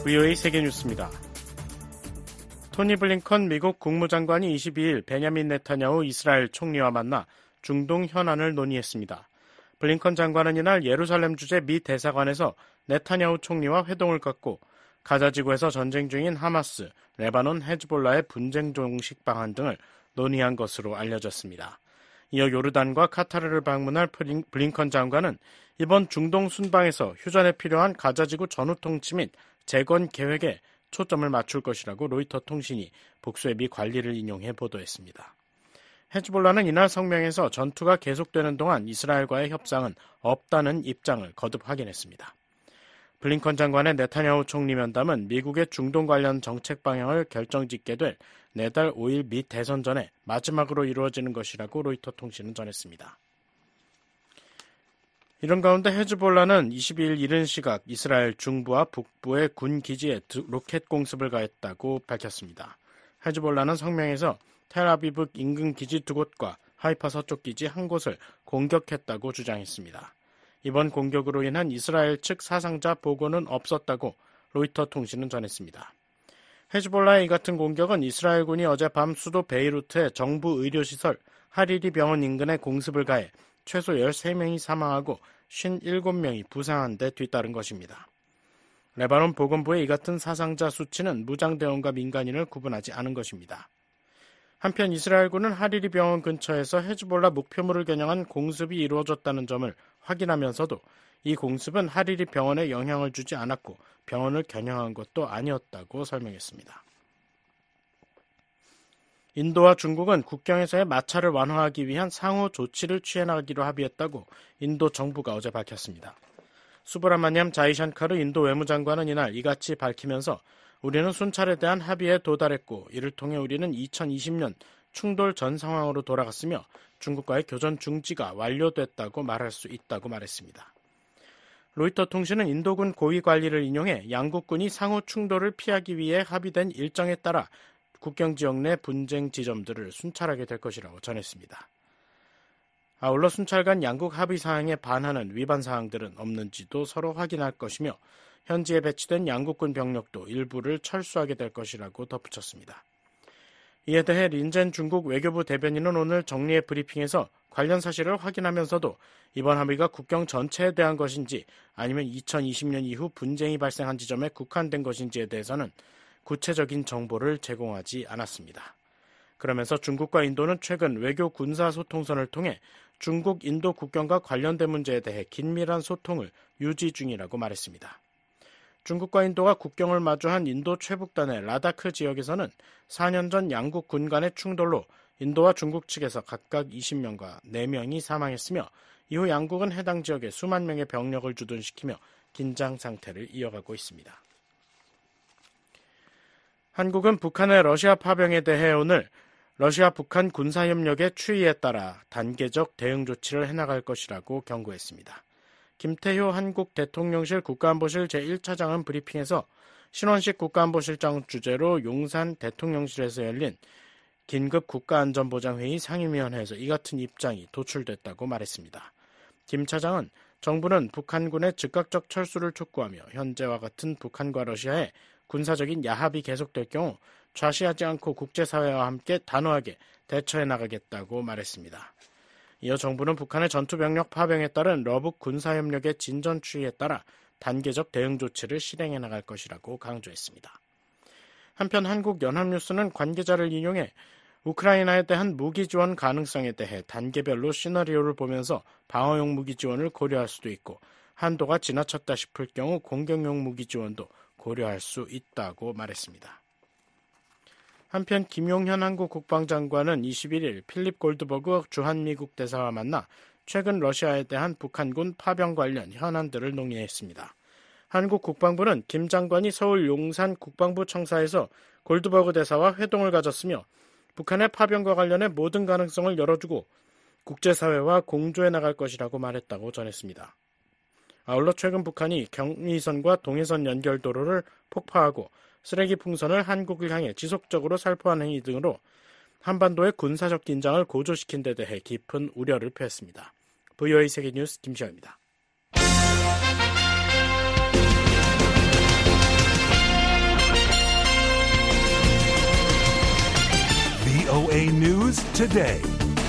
VOA 세계뉴스입니다. 토니 블링컨 미국 국무장관이 22일 베냐민 네타냐후 이스라엘 총리와 만나 중동 현안을 논의했습니다. 블링컨 장관은 이날 예루살렘 주재 미 대사관에서 네타냐후 총리와 회동을 갖고 가자지구에서 전쟁 중인 하마스, 레바논 헤즈볼라의 분쟁 종식 방안 등을 논의한 것으로 알려졌습니다. 이어 요르단과 카타르를 방문할 블링컨 장관은 이번 중동 순방에서 휴전에 필요한 가자지구 전후 통치 및 재건 계획에 초점을 맞출 것이라고 로이터 통신이 복수의 미 관리를 인용해 보도했습니다. 헤즈볼라는 이날 성명에서 전투가 계속되는 동안 이스라엘과의 협상은 없다는 입장을 거듭 확인했습니다. 블링컨 장관의 네타냐후 총리 면담은 미국의 중동 관련 정책 방향을 결정짓게 될 내달 5일 미 대선 전에 마지막으로 이루어지는 것이라고 로이터 통신은 전했습니다. 이런 가운데 헤즈볼라는 22일 이른 시각 이스라엘 중부와 북부의 군 기지에 로켓 공습을 가했다고 밝혔습니다. 헤즈볼라는 성명에서 텔아비브 인근 기지 2곳과 하이파 서쪽 기지 1곳을 공격했다고 주장했습니다. 이번 공격으로 인한 이스라엘 측 사상자 보고는 없었다고 로이터 통신은 전했습니다. 헤즈볼라의 이 같은 공격은 이스라엘군이 어젯밤 수도 베이루트의 정부 의료시설 하리리 병원 인근에 공습을 가해 최소 13명이 사망하고 57명이 부상한 데 뒤따른 것입니다. 레바논 보건부의 이 같은 사상자 수치는 무장대원과 민간인을 구분하지 않은 것입니다. 한편 이스라엘군은 하리리 병원 근처에서 헤즈볼라 목표물을 겨냥한 공습이 이루어졌다는 점을 확인하면서도 이 공습은 하리리 병원에 영향을 주지 않았고 병원을 겨냥한 것도 아니었다고 설명했습니다. 인도와 중국은 국경에서의 마찰을 완화하기 위한 상호 조치를 취해나가기로 합의했다고 인도 정부가 어제 밝혔습니다. 수브라마니암 자이샹카르 인도 외무장관은 이날 이같이 밝히면서 우리는 순찰에 대한 합의에 도달했고 이를 통해 우리는 2020년 충돌 전 상황으로 돌아갔으며 중국과의 교전 중지가 완료됐다고 말할 수 있다고 말했습니다. 로이터 통신은 인도군 고위 관리를 인용해 양국군이 상호 충돌을 피하기 위해 합의된 일정에 따라 국경 지역 내 분쟁 지점들을 순찰하게 될 것이라고 전했습니다. 아울러 순찰 간 양국 합의 사항에 반하는 위반 사항들은 없는지도 서로 확인할 것이며 현지에 배치된 양국군 병력도 일부를 철수하게 될 것이라고 덧붙였습니다. 이에 대해 린젠 중국 외교부 대변인은 오늘 정례 브리핑에서 관련 사실을 확인하면서도 이번 합의가 국경 전체에 대한 것인지 아니면 2020년 이후 분쟁이 발생한 지점에 국한된 것인지에 대해서는 구체적인 정보를 제공하지 않았습니다. 그러면서 중국과 인도는 최근 외교 군사 소통선을 통해 중국 인도 국경과 관련된 문제에 대해 긴밀한 소통을 유지 중이라고 말했습니다. 중국과 인도가 국경을 마주한 인도 최북단의 라다크 지역에서는 4년 전 양국 군 간의 충돌로 인도와 중국 측에서 각각 20명과 4명이 사망했으며 이후 양국은 해당 지역에 수만 명의 병력을 주둔시키며 긴장 상태를 이어가고 있습니다. 한국은 북한의 러시아 파병에 대해 오늘 러시아 북한 군사협력의 추이에 따라 단계적 대응 조치를 해나갈 것이라고 경고했습니다. 김태효 한국 대통령실 국가안보실 제1차장은 브리핑에서 신원식 국가안보실장 주재로 용산 대통령실에서 열린 긴급 국가안전보장회의 상임위원회에서 이 같은 입장이 도출됐다고 말했습니다. 김 차장은 정부는 북한군의 즉각적 철수를 촉구하며 현재와 같은 북한과 러시아의 군사적인 야합이 계속될 경우 좌시하지 않고 국제사회와 함께 단호하게 대처해 나가겠다고 말했습니다. 이어 정부는 북한의 전투병력 파병에 따른 러북 군사협력의 진전 추이에 따라 단계적 대응 조치를 실행해 나갈 것이라고 강조했습니다. 한편 한국연합뉴스는 관계자를 인용해 우크라이나에 대한 무기 지원 가능성에 대해 단계별로 시나리오를 보면서 방어용 무기 지원을 고려할 수도 있고 한도가 지나쳤다 싶을 경우 공격용 무기 지원도 고려할 수 있다고 말했습니다. 한편 김용현 한국 국방장관은 21일 필립 골드버그 주한미국 대사와 만나 최근 러시아에 대한 북한군 파병 관련 현안들을 논의했습니다. 한국 국방부는 김 장관이 서울 용산 국방부 청사에서 골드버그 대사와 회동을 가졌으며 북한의 파병과 관련해 모든 가능성을 열어주고 국제사회와 공조해 나갈 것이라고 말했다고 전했습니다. 아울러 최근 북한이 경의선과 동해선 연결도로를 폭파하고 쓰레기 풍선을 한국을 향해 지속적으로 살포한 행위 등으로 한반도의 군사적 긴장을 고조시킨 데 대해 깊은 우려를 표했습니다. VOA 세계뉴스 김시현입니다. VOA News Today.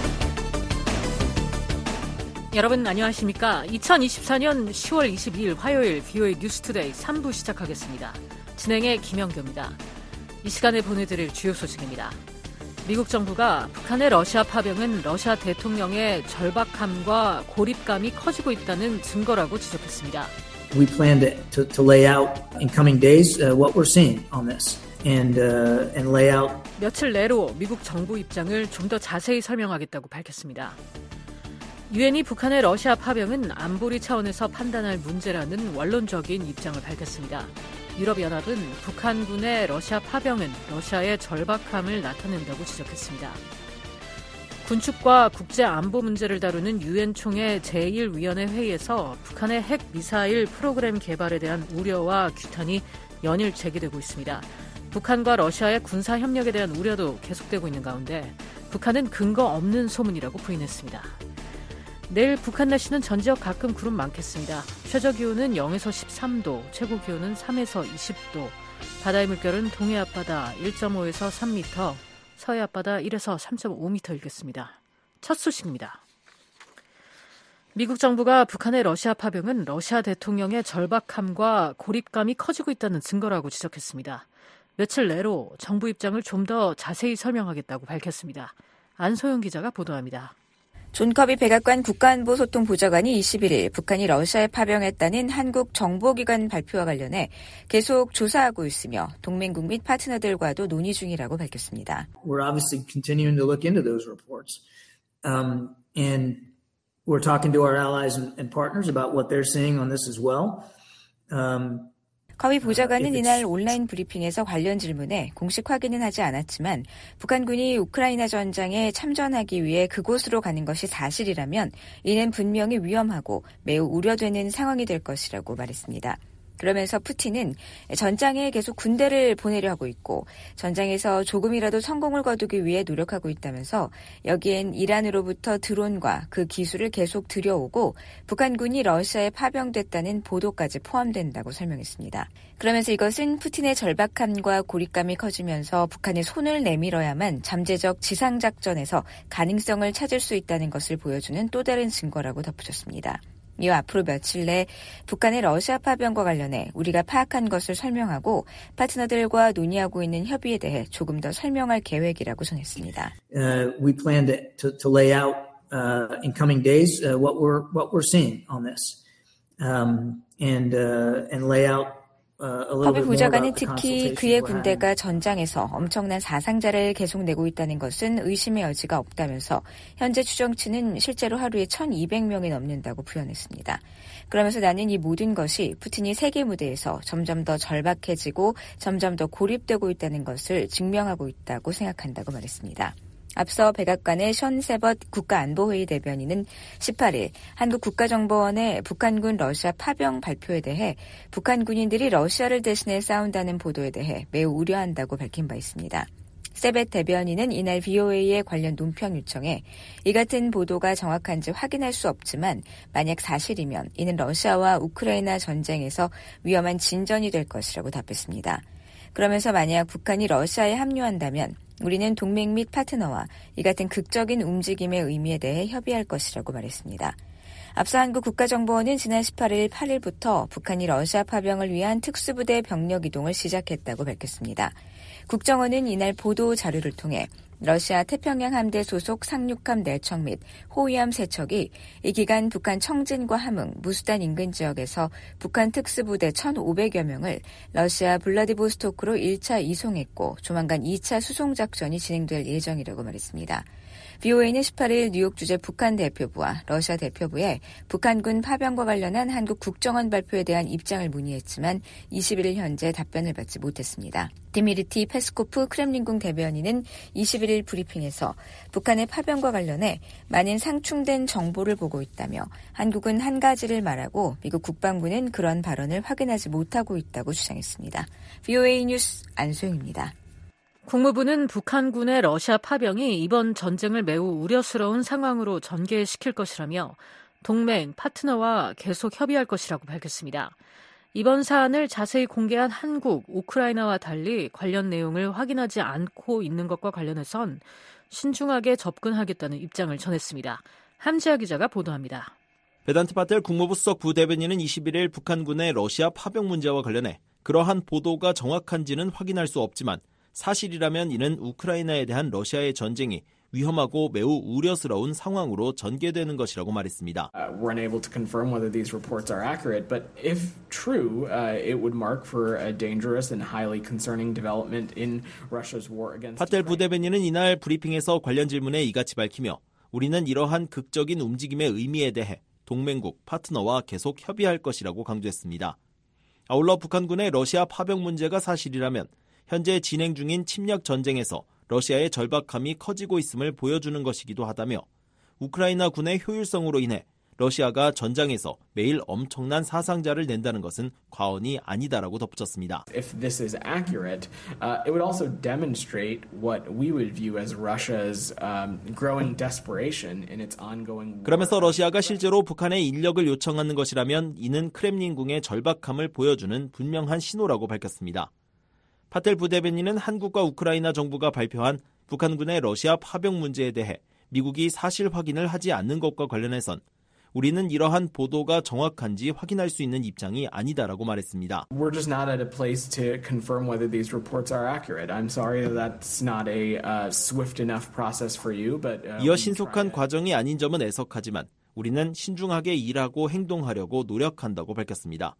여러분 안녕하십니까? 2024년 10월 22일 화요일 VOA 뉴스투데이 3부 시작하겠습니다. 진행의 김영규입니다. 이 시간에 보내드릴 주요 소식입니다. 미국 정부가 북한의 러시아 파병은 러시아 대통령의 절박함과 고립감이 커지고 있다는 증거라고 지적했습니다. We plan to lay out in coming days what we're seeing on this and lay out. 며칠 내로 미국 정부 입장을 좀 더 자세히 설명하겠다고 밝혔습니다. 유엔이 북한의 러시아 파병은 안보리 차원에서 판단할 문제라는 원론적인 입장을 밝혔습니다. 유럽연합은 북한군의 러시아 파병은 러시아의 절박함을 나타낸다고 지적했습니다. 군축과 국제안보 문제를 다루는 유엔 총회 제1위원회 회의에서 북한의 핵 미사일 프로그램 개발에 대한 우려와 규탄이 연일 제기되고 있습니다. 북한과 러시아의 군사 협력에 대한 우려도 계속되고 있는 가운데 북한은 근거 없는 소문이라고 부인했습니다. 내일 북한 날씨는 전 지역 가끔 구름 많겠습니다. 최저 기온은 0에서 13도, 최고 기온은 3에서 20도, 바다의 물결은 동해 앞바다 1.5에서 3m, 서해 앞바다 1에서 3.5m 일겠습니다. 첫 소식입니다. 미국 정부가 북한의 러시아 파병은 러시아 대통령의 절박함과 고립감이 커지고 있다는 증거라고 지적했습니다. 며칠 내로 정부 입장을 좀 더 자세히 설명하겠다고 밝혔습니다. 안소영 기자가 보도합니다. 존 커비 백악관 국가안보소통보좌관이 21일 북한이 러시아에 파병했다는 한국 정보기관 발표와 관련해 계속 조사하고 있으며 동맹국 및 파트너들과도 논의 중이라고 밝혔습니다. We're obviously continuing to look into those reports. And we're talking to our allies and partners about what they're seeing on this as well. 커비 보좌관은 이날 온라인 브리핑에서 관련 질문에 공식 확인은 하지 않았지만 북한군이 우크라이나 전장에 참전하기 위해 그곳으로 가는 것이 사실이라면 이는 분명히 위험하고 매우 우려되는 상황이 될 것이라고 말했습니다. 그러면서 푸틴은 전장에 계속 군대를 보내려 하고 있고 전장에서 조금이라도 성공을 거두기 위해 노력하고 있다면서 여기엔 이란으로부터 드론과 그 기술을 계속 들여오고 북한군이 러시아에 파병됐다는 보도까지 포함된다고 설명했습니다. 그러면서 이것은 푸틴의 절박함과 고립감이 커지면서 북한이 손을 내밀어야만 잠재적 지상작전에서 가능성을 찾을 수 있다는 것을 보여주는 또 다른 증거라고 덧붙였습니다. 이어 앞으로 며칠 내 북한의 러시아 파병과 관련해 우리가 파악한 것을 설명하고 파트너들과 논의하고 있는 협의에 대해 조금 더 설명할 계획이라고 전했습니다. We plan to lay out in coming days what we're seeing on this and lay out. 커비 보좌관은 특히 그의 군대가 전장에서 엄청난 사상자를 계속 내고 있다는 것은 의심의 여지가 없다면서 현재 추정치는 실제로 하루에 1,200명이 넘는다고 부연했습니다. 그러면서 나는 이 모든 것이 푸틴이 세계 무대에서 점점 더 절박해지고 점점 더 고립되고 있다는 것을 증명하고 있다고 생각한다고 말했습니다. 앞서 백악관의 션 세벗 국가안보회의 대변인은 18일 한국 국가정보원의 북한군 러시아 파병 발표에 대해 북한 군인들이 러시아를 대신해 싸운다는 보도에 대해 매우 우려한다고 밝힌 바 있습니다. 세벳 대변인은 이날 VOA의 관련 논평 요청에 이 같은 보도가 정확한지 확인할 수 없지만 만약 사실이면 이는 러시아와 우크라이나 전쟁에서 위험한 진전이 될 것이라고 답했습니다. 그러면서 만약 북한이 러시아에 합류한다면 우리는 동맹 및 파트너와 이 같은 극적인 움직임의 의미에 대해 협의할 것이라고 말했습니다. 앞서 한국 국가정보원은 지난 18일 8일부터 북한이 러시아 파병을 위한 특수부대 병력 이동을 시작했다고 밝혔습니다. 국정원은 이날 보도 자료를 통해 러시아 태평양 함대 소속 상륙함 4척 및 호위함 3척이 이 기간 북한 청진과 함흥, 무수단 인근 지역에서 북한 특수부대 1,500여 명을 러시아 블라디보스토크로 1차 이송했고 조만간 2차 수송작전이 진행될 예정이라고 말했습니다. VOA는 18일 뉴욕 주재 북한 대표부와 러시아 대표부에 북한군 파병과 관련한 한국 국정원 발표에 대한 입장을 문의했지만 21일 현재 답변을 받지 못했습니다. 디미르티 페스코프 크렘린궁 대변인은 21일 브리핑에서 북한의 파병과 관련해 많은 상충된 정보를 보고 있다며 한국은 한 가지를 말하고 미국 국방부는 그런 발언을 확인하지 못하고 있다고 주장했습니다. VOA 뉴스 안소영입니다. 국무부는 북한군의 러시아 파병이 이번 전쟁을 매우 우려스러운 상황으로 전개시킬 것이라며 동맹, 파트너와 계속 협의할 것이라고 밝혔습니다. 이번 사안을 자세히 공개한 한국, 우크라이나와 달리 관련 내용을 확인하지 않고 있는 것과 관련해선 신중하게 접근하겠다는 입장을 전했습니다. 함지아 기자가 보도합니다. 베단트 파텔 국무부 수석 부대변인은 21일 북한군의 러시아 파병 문제와 관련해 그러한 보도가 정확한지는 확인할 수 없지만 사실이라면 이는 우크라이나에 대한 러시아의 전쟁이 위험하고 매우 우려스러운 상황으로 전개되는 것이라고 말했습니다. We're unable to confirm whether these reports are accurate, but if true, it would mark for a dangerous and highly concerning development in Russia's war against 파텔 Ukraine. 부대변인은 이날 브리핑에서 관련 질문에 이같이 밝히며 우리는 이러한 극적인 움직임의 의미에 대해 동맹국, 파트너와 계속 협의할 것이라고 강조했습니다. 아울러 북한군의 러시아 파병 문제가 사실이라면 현재 진행 중인 침략 전쟁에서 러시아의 절박함이 커지고 있음을 보여주는 것이기도 하다며 우크라이나 군의 효율성으로 인해 러시아가 전장에서 매일 엄청난 사상자를 낸다는 것은 과언이 아니다라고 덧붙였습니다. If this is accurate, it would also demonstrate what we would view as Russia's growing desperation in its ongoing war. 그러면서 러시아가 실제로 북한의 인력을 요청하는 것이라면 이는 크렘린궁의 절박함을 보여주는 분명한 신호라고 밝혔습니다. 파텔 부대변인은 한국과 우크라이나 정부가 발표한 북한군의 러시아 파병 문제에 대해 미국이 사실 확인을 하지 않는 것과 관련해선 우리는 이러한 보도가 정확한지 확인할 수 있는 입장이 아니다라고 말했습니다. We're just not at a place to confirm whether these reports are accurate. I'm sorry that's not a swift enough process for you, but 이어 신속한 과정이 아닌 점은 애석하지만 우리는 신중하게 일하고 행동하려고 노력한다고 밝혔습니다.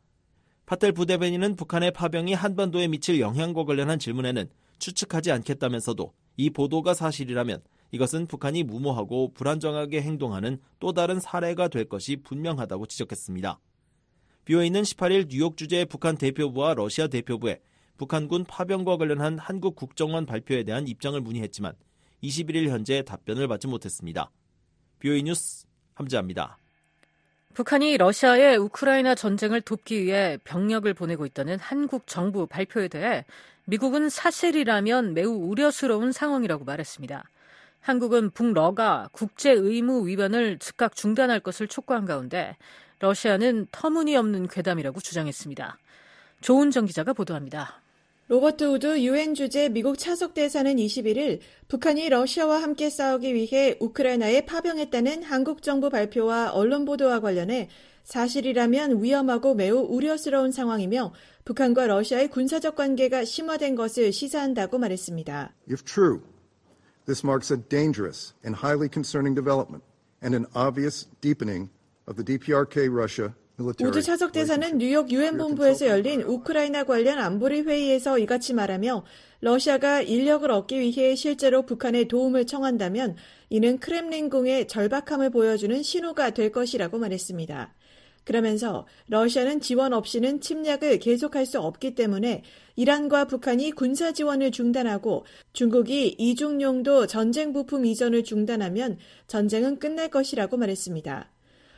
파텔 부대변인은 북한의 파병이 한반도에 미칠 영향과 관련한 질문에는 추측하지 않겠다면서도 이 보도가 사실이라면 이것은 북한이 무모하고 불안정하게 행동하는 또 다른 사례가 될 것이 분명하다고 지적했습니다. BOA는 18일 뉴욕 주재의 북한 대표부와 러시아 대표부에 북한군 파병과 관련한 한국 국정원 발표에 대한 입장을 문의했지만 21일 현재 답변을 받지 못했습니다. BOA 뉴스 함지아입니다. 북한이 러시아의 우크라이나 전쟁을 돕기 위해 병력을 보내고 있다는 한국 정부 발표에 대해 미국은 사실이라면 매우 우려스러운 상황이라고 말했습니다. 한국은 북러가 국제 의무 위반을 즉각 중단할 것을 촉구한 가운데 러시아는 터무니없는 괴담이라고 주장했습니다. 조은정 기자가 보도합니다. 로버트 우드 유엔 주재 미국 차석 대사는 21일 북한이 러시아와 함께 싸우기 위해 우크라이나에 파병했다는 한국 정부 발표와 언론 보도와 관련해 사실이라면 위험하고 매우 우려스러운 상황이며 북한과 러시아의 군사적 관계가 심화된 것을 시사한다고 말했습니다. If true, this marks a dangerous and highly concerning development and an obvious deepening of the DPRK Russia 우드 차석 대사는 뉴욕 유엔 본부에서 열린 우크라이나 관련 안보리 회의에서 이같이 말하며 러시아가 인력을 얻기 위해 실제로 북한에 도움을 청한다면 이는 크렘린궁의 절박함을 보여주는 신호가 될 것이라고 말했습니다. 그러면서 러시아는 지원 없이는 침략을 계속할 수 없기 때문에 이란과 북한이 군사 지원을 중단하고 중국이 이중용도 전쟁 부품 이전을 중단하면 전쟁은 끝날 것이라고 말했습니다.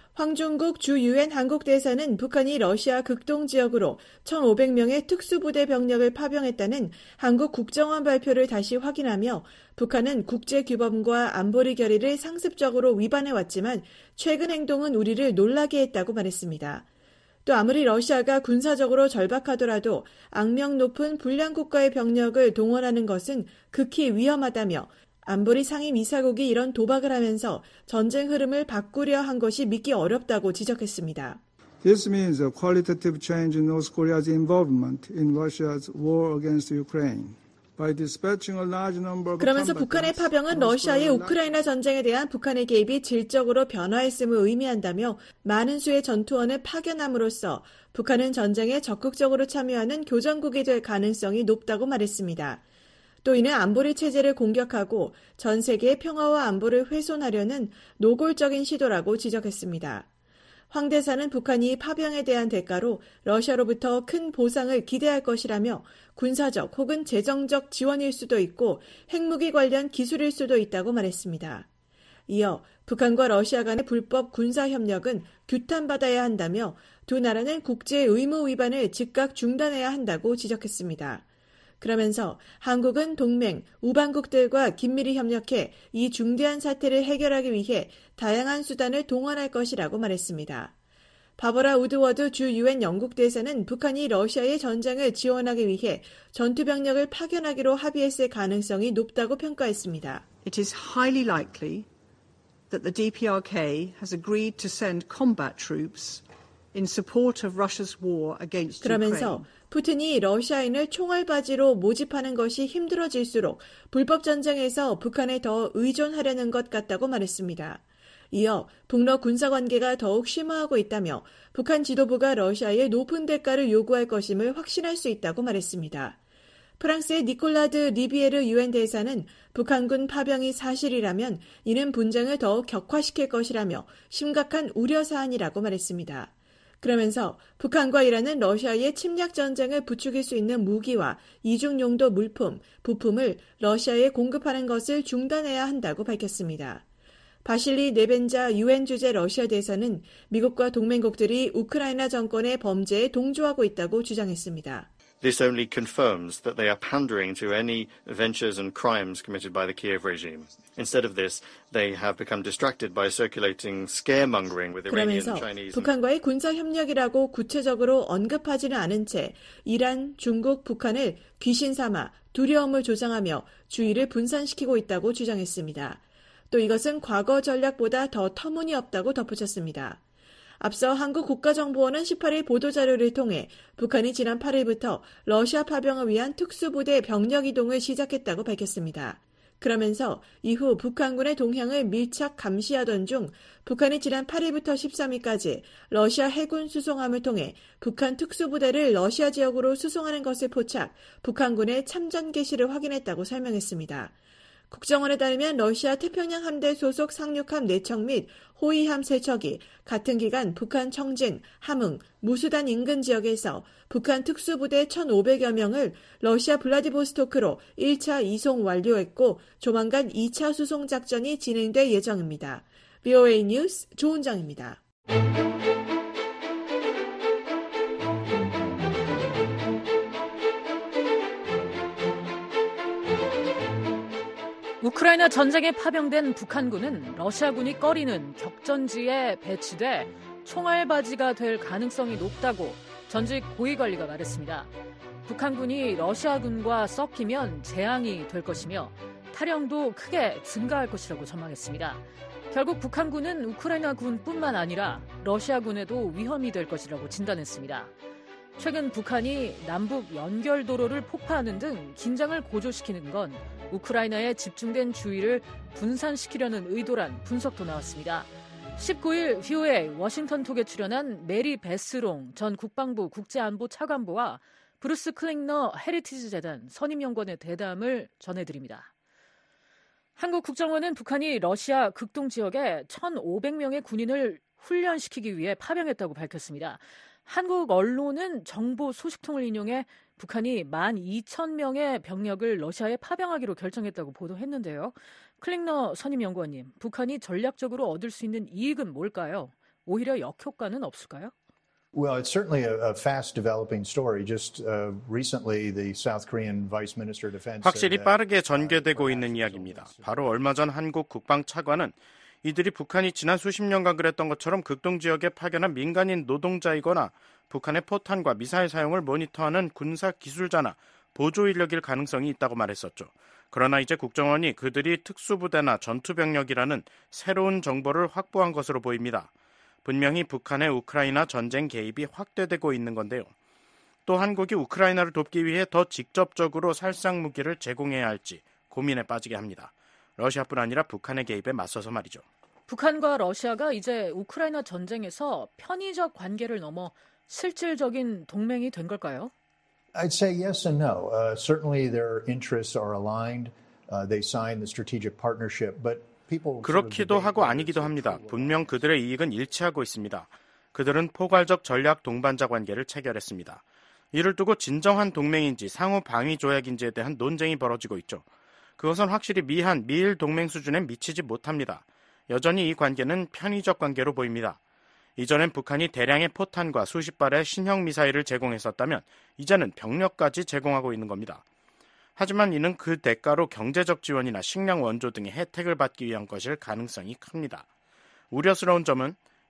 황종국 주 유엔 한국 대사는 북한이 러시아 극동 지역으로 1,500명의 특수부대 병력을 파병했다는 한국 국정원 발표를 다시 확인하며 북한은 국제규범과 안보리 결의를 상습적으로 위반해왔지만 최근 행동은 우리를 놀라게 했다고 말했습니다. 또 아무리 러시아가 군사적으로 절박하더라도 악명 높은 불량 국가의 병력을 동원하는 것은 극히 위험하다며 안보리 상임이사국이 이런 도박을 하면서 전쟁 흐름을 바꾸려 한 것이 믿기 어렵다고 지적했습니다. This means a qualitative change in North Korea's involvement in Russia's war against Ukraine. 그러면서 북한의 파병은 러시아의 우크라이나 전쟁에 대한 북한의 개입이 질적으로 변화했음을 의미한다며 많은 수의 전투원을 파견함으로써 북한은 전쟁에 적극적으로 참여하는 교전국이 될 가능성이 높다고 말했습니다. 또 이는 안보리 체제를 공격하고 전 세계의 평화와 안보를 훼손하려는 노골적인 시도라고 지적했습니다. 황 대사는 북한이 파병에 대한 대가로 러시아로부터 큰 보상을 기대할 것이라며 군사적 혹은 재정적 지원일 수도 있고 핵무기 관련 기술일 수도 있다고 말했습니다. 이어 북한과 러시아 간의 불법 군사협력은 규탄받아야 한다며 두 나라는 국제 의무 위반을 즉각 중단해야 한다고 지적했습니다. 그러면서 한국은 동맹, 우방국들과 긴밀히 협력해 이 중대한 사태를 해결하기 위해 다양한 수단을 동원할 것이라고 말했습니다. 바버라 우드워드 주 유엔 영국 대사는 북한이 러시아의 전쟁을 지원하기 위해 전투병력을 파견하기로 합의했을 가능성이 높다고 평가했습니다. It is highly likely that the DPRK has agreed to send combat troops in support of Russia's war against 그러면서 푸틴이 러시아인을 총알바지로 모집하는 것이 힘들어질수록 불법 전쟁에서 북한에 더 의존하려는 것 같다고 말했습니다. 이어 북러 군사관계가 더욱 심화하고 있다며 북한 지도부가 러시아에 높은 대가를 요구할 것임을 확신할 수 있다고 말했습니다. 프랑스의 니콜라드 리비에르 유엔 대사는 북한군 파병이 사실이라면 이는 분쟁을 더욱 격화시킬 것이라며 심각한 우려사안이라고 말했습니다. 그러면서 북한과 이란은 러시아의 침략 전쟁을 부추길 수 있는 무기와 이중용도 물품, 부품을 러시아에 공급하는 것을 중단해야 한다고 밝혔습니다. 바실리 네벤자 유엔 주재 러시아 대사는 미국과 동맹국들이 우크라이나 정권의 범죄에 동조하고 있다고 주장했습니다. This only confirms that they are pandering to any ventures and crimes committed by the Kiev regime. Instead of this, they have become distracted by circulating scaremongering with Iranian and Chinese. 북한과의 군사 협력이라고 구체적으로 언급하지는 않은 채 이란, 중국, 북한을 귀신 삼아 두려움을 조장하며 주의를 분산시키고 있다고 주장했습니다. 또 이것은 과거 전략보다 더 터무니없다고 덧붙였습니다. 앞서 한국 국가정보원은 18일 보도자료를 통해 북한이 지난 8일부터 러시아 파병을 위한 특수부대 병력 이동을 시작했다고 밝혔습니다. 그러면서 이후 북한군의 동향을 밀착 감시하던 중 북한이 지난 8일부터 13일까지 러시아 해군 수송함을 통해 북한 특수부대를 러시아 지역으로 수송하는 것을 포착, 북한군의 참전 개시를 확인했다고 설명했습니다. 국정원에 따르면 러시아 태평양 함대 소속 상륙함 4척 및 호위함 3척이 같은 기간 북한 청진, 함흥, 무수단 인근 지역에서 북한 특수부대 1,500여 명을 러시아 블라디보스토크로 1차 이송 완료했고 조만간 2차 수송 작전이 진행될 예정입니다. VOA 뉴스 조은정입니다. 우크라이나 전쟁에 파병된 북한군은 러시아군이 꺼리는 격전지에 배치돼 총알바지가 될 가능성이 높다고 전직 고위관리가 말했습니다. 북한군이 러시아군과 섞이면 재앙이 될 것이며 탈영도 크게 증가할 것이라고 전망했습니다. 결국 북한군은 우크라이나군뿐만 아니라 러시아군에도 위험이 될 것이라고 진단했습니다. 최근 북한이 남북 연결도로를 폭파하는 등 긴장을 고조시키는 건 우크라이나에 집중된 주의를 분산시키려는 의도란 분석도 나왔습니다. 19일 VOA 워싱턴 톡에 출연한 메리 베스롱 전 국방부 국제안보 차관보와 브루스 클링너 헤리티지 재단 선임연구원의 대담을 전해드립니다. 한국 국정원은 북한이 러시아 극동 지역에 1,500명의 군인을 훈련시키기 위해 파병했다고 밝혔습니다. 한국 언론은 정보 소식통을 인용해 북한이 12,000명의 병력을 러시아에 파병하기로 결정했다고 보도했는데요. 클링너 선임연구원님, 북한이 전략적으로 얻을 수 있는 이익은 뭘까요? 오히려 역효과는 없을까요? Well, it's certainly a fast developing story. Just recently, the South Korean Vice Minister of Defense 확실히 빠르게 전개되고 있는 이야기입니다. 바로 얼마 전 한국 국방차관은 이들이 북한이 지난 수십 년간 그랬던 것처럼 극동 지역에 파견한 민간인 노동자이거나 북한의 포탄과 미사일 사용을 모니터하는 군사 기술자나 보조 인력일 가능성이 있다고 말했었죠. 그러나 이제 국정원이 그들이 특수부대나 전투병력이라는 새로운 정보를 확보한 것으로 보입니다. 분명히 북한의 우크라이나 전쟁 개입이 확대되고 있는 건데요. 또 한국이 우크라이나를 돕기 위해 더 직접적으로 살상 무기를 제공해야 할지 고민에 빠지게 합니다. 러시아뿐 아니라 북한의 개입에 맞서서 말이죠. 북한과 러시아가 이제 우크라이나 전쟁에서 편의적 관계를 넘어 실질적인 동맹이 된 걸까요? I'd say yes and no. Certainly their interests are aligned. They signed the strategic partnership, but 그렇기도 하고 아니기도 합니다. 분명 그들의 이익은 일치하고 있습니다. 그들은 포괄적 전략 동반자 관계를 체결했습니다. 이를 두고 진정한 동맹인지 상호 방위 조약인지에 대한 논쟁이 벌어지고 있죠. 그것은 확실히 미한, 미일 동맹 수준에 미치지 못합니다. 여전히 이 관계는 편의적 관계로 보입니다. 이전엔 북한이 대량의 포탄과 수십 발의 신형 미사일을 제공했었다면 이제는 병력까지 제공하고 있는 겁니다. 하지만 이는 그 대가로 경제적 지원이나 식량 원조 등의 혜택을 받기 위한 것일 가능성이 큽니다. 우려스러운 점은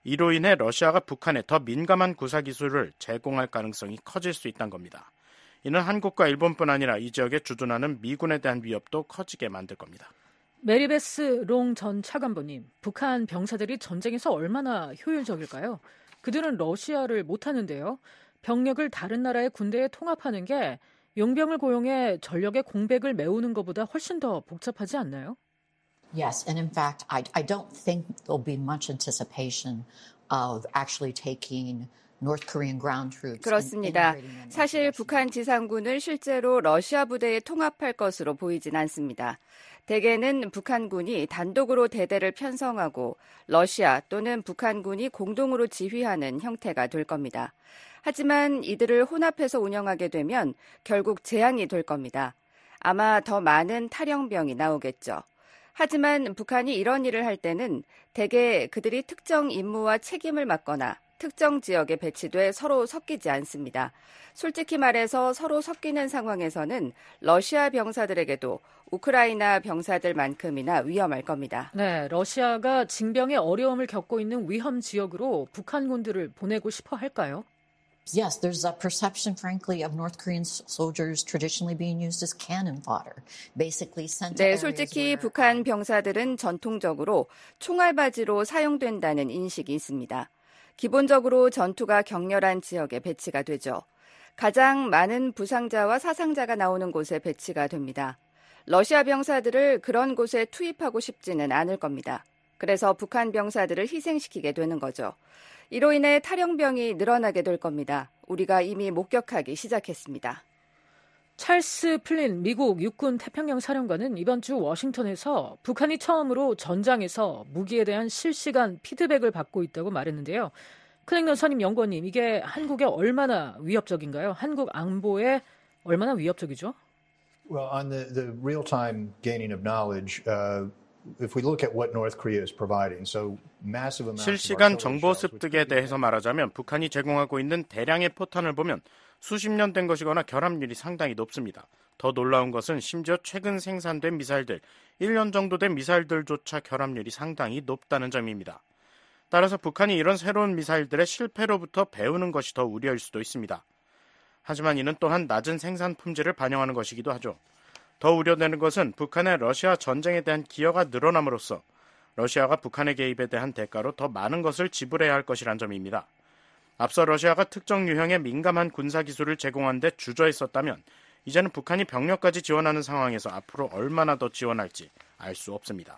이로 인해 러시아가 북한에 더 민감한 구사기술을 제공할 가능성이 커질 수 있다는 겁니다. 이는 한국과 일본뿐 아니라 이 지역에 주둔하는 미군에 대한 위협도 커지게 만들 겁니다. 메리베스 롱 전 차관보님, 북한 병사들이 전쟁에서 얼마나 효율적일까요? 그들은 러시아를 못하는데요. 병력을 다른 나라의 군대에 통합하는 게 용병을 고용해 전력의 공백을 메우는 것보다 훨씬 더 복잡하지 않나요? Yes, and in fact, I don't think there'll be much anticipation of actually taking North Korean ground troops. 그렇습니다. 사실 북한 지상군을 실제로 러시아 부대에 통합할 것으로 보이진 않습니다. 대개는 북한군이 단독으로 대대를 편성하고 러시아 또는 북한군이 공동으로 지휘하는 형태가 될 겁니다. 하지만 이들을 혼합해서 운영하게 되면 결국 재앙이 될 겁니다. 아마 더 많은 탈영병이 나오겠죠. 하지만 북한이 이런 일을 할 때는 대개 그들이 특정 임무와 책임을 맡거나 특정 지역에 배치돼 서로 섞이지 않습니다. 솔직히 말해서 서로 섞이는 상황에서는 러시아 병사들에게도 우크라이나 병사들만큼이나 위험할 겁니다. 네, 러시아가 징병의 어려움을 겪고 있는 위험 지역으로 북한군들을 보내고 싶어 할까요? Yes, there's a perception, frankly, of North Korean soldiers traditionally being used as cannon fodder, basically sent to 네, areas 솔직히 where... 북한 병사들은 전통적으로 총알바지로 사용된다는 인식이 있습니다. 기본적으로 전투가 격렬한 지역에 배치가 되죠. 가장 많은 부상자와 사상자가 나오는 곳에 배치가 됩니다. 러시아 병사들을 그런 곳에 투입하고 싶지는 않을 겁니다. 그래서 북한 병사들을 희생시키게 되는 거죠. 이로 인해 탈영병이 늘어나게 될 겁니다. 우리가 이미 목격하기 시작했습니다. 찰스 플린 미국 육군 태평양 사령관은 이번 주 워싱턴에서 북한이 처음으로 전장에서 무기에 대한 실시간 피드백을 받고 있다고 말했는데요. 클링넌 선임 연구원님, 이게 한국에 얼마나 위협적인가요? 한국 안보에 얼마나 위협적이죠? Well, on the real-time gaining of knowledge, if we look at what North Korea is providing, so massive amounts of 실시간 정보 습득에 대해서 말하자면 북한이 제공하고 있는 대량의 포탄을 보면 수십 년 된 것이거나 결함률이 상당히 높습니다. 더 놀라운 것은 심지어 최근 생산된 미사일들, 1년 정도 된 미사일들조차 결함률이 상당히 높다는 점입니다. 따라서 북한이 이런 새로운 미사일들의 실패로부터 배우는 것이 더 우려일 수도 있습니다. 하지만 이는 또한 낮은 생산 품질을 반영하는 것이기도 하죠. 더 우려되는 것은 북한의 러시아 전쟁에 대한 기여가 늘어남으로써 러시아가 북한의 개입에 대한 대가로 더 많은 것을 지불해야 할 것이란 점입니다. 앞서 러시아가 특정 유형의 민감한 군사기술을 제공한 데 주저했었다면 이제는 북한이 병력까지 지원하는 상황에서 앞으로 얼마나 더 지원할지 알 수 없습니다.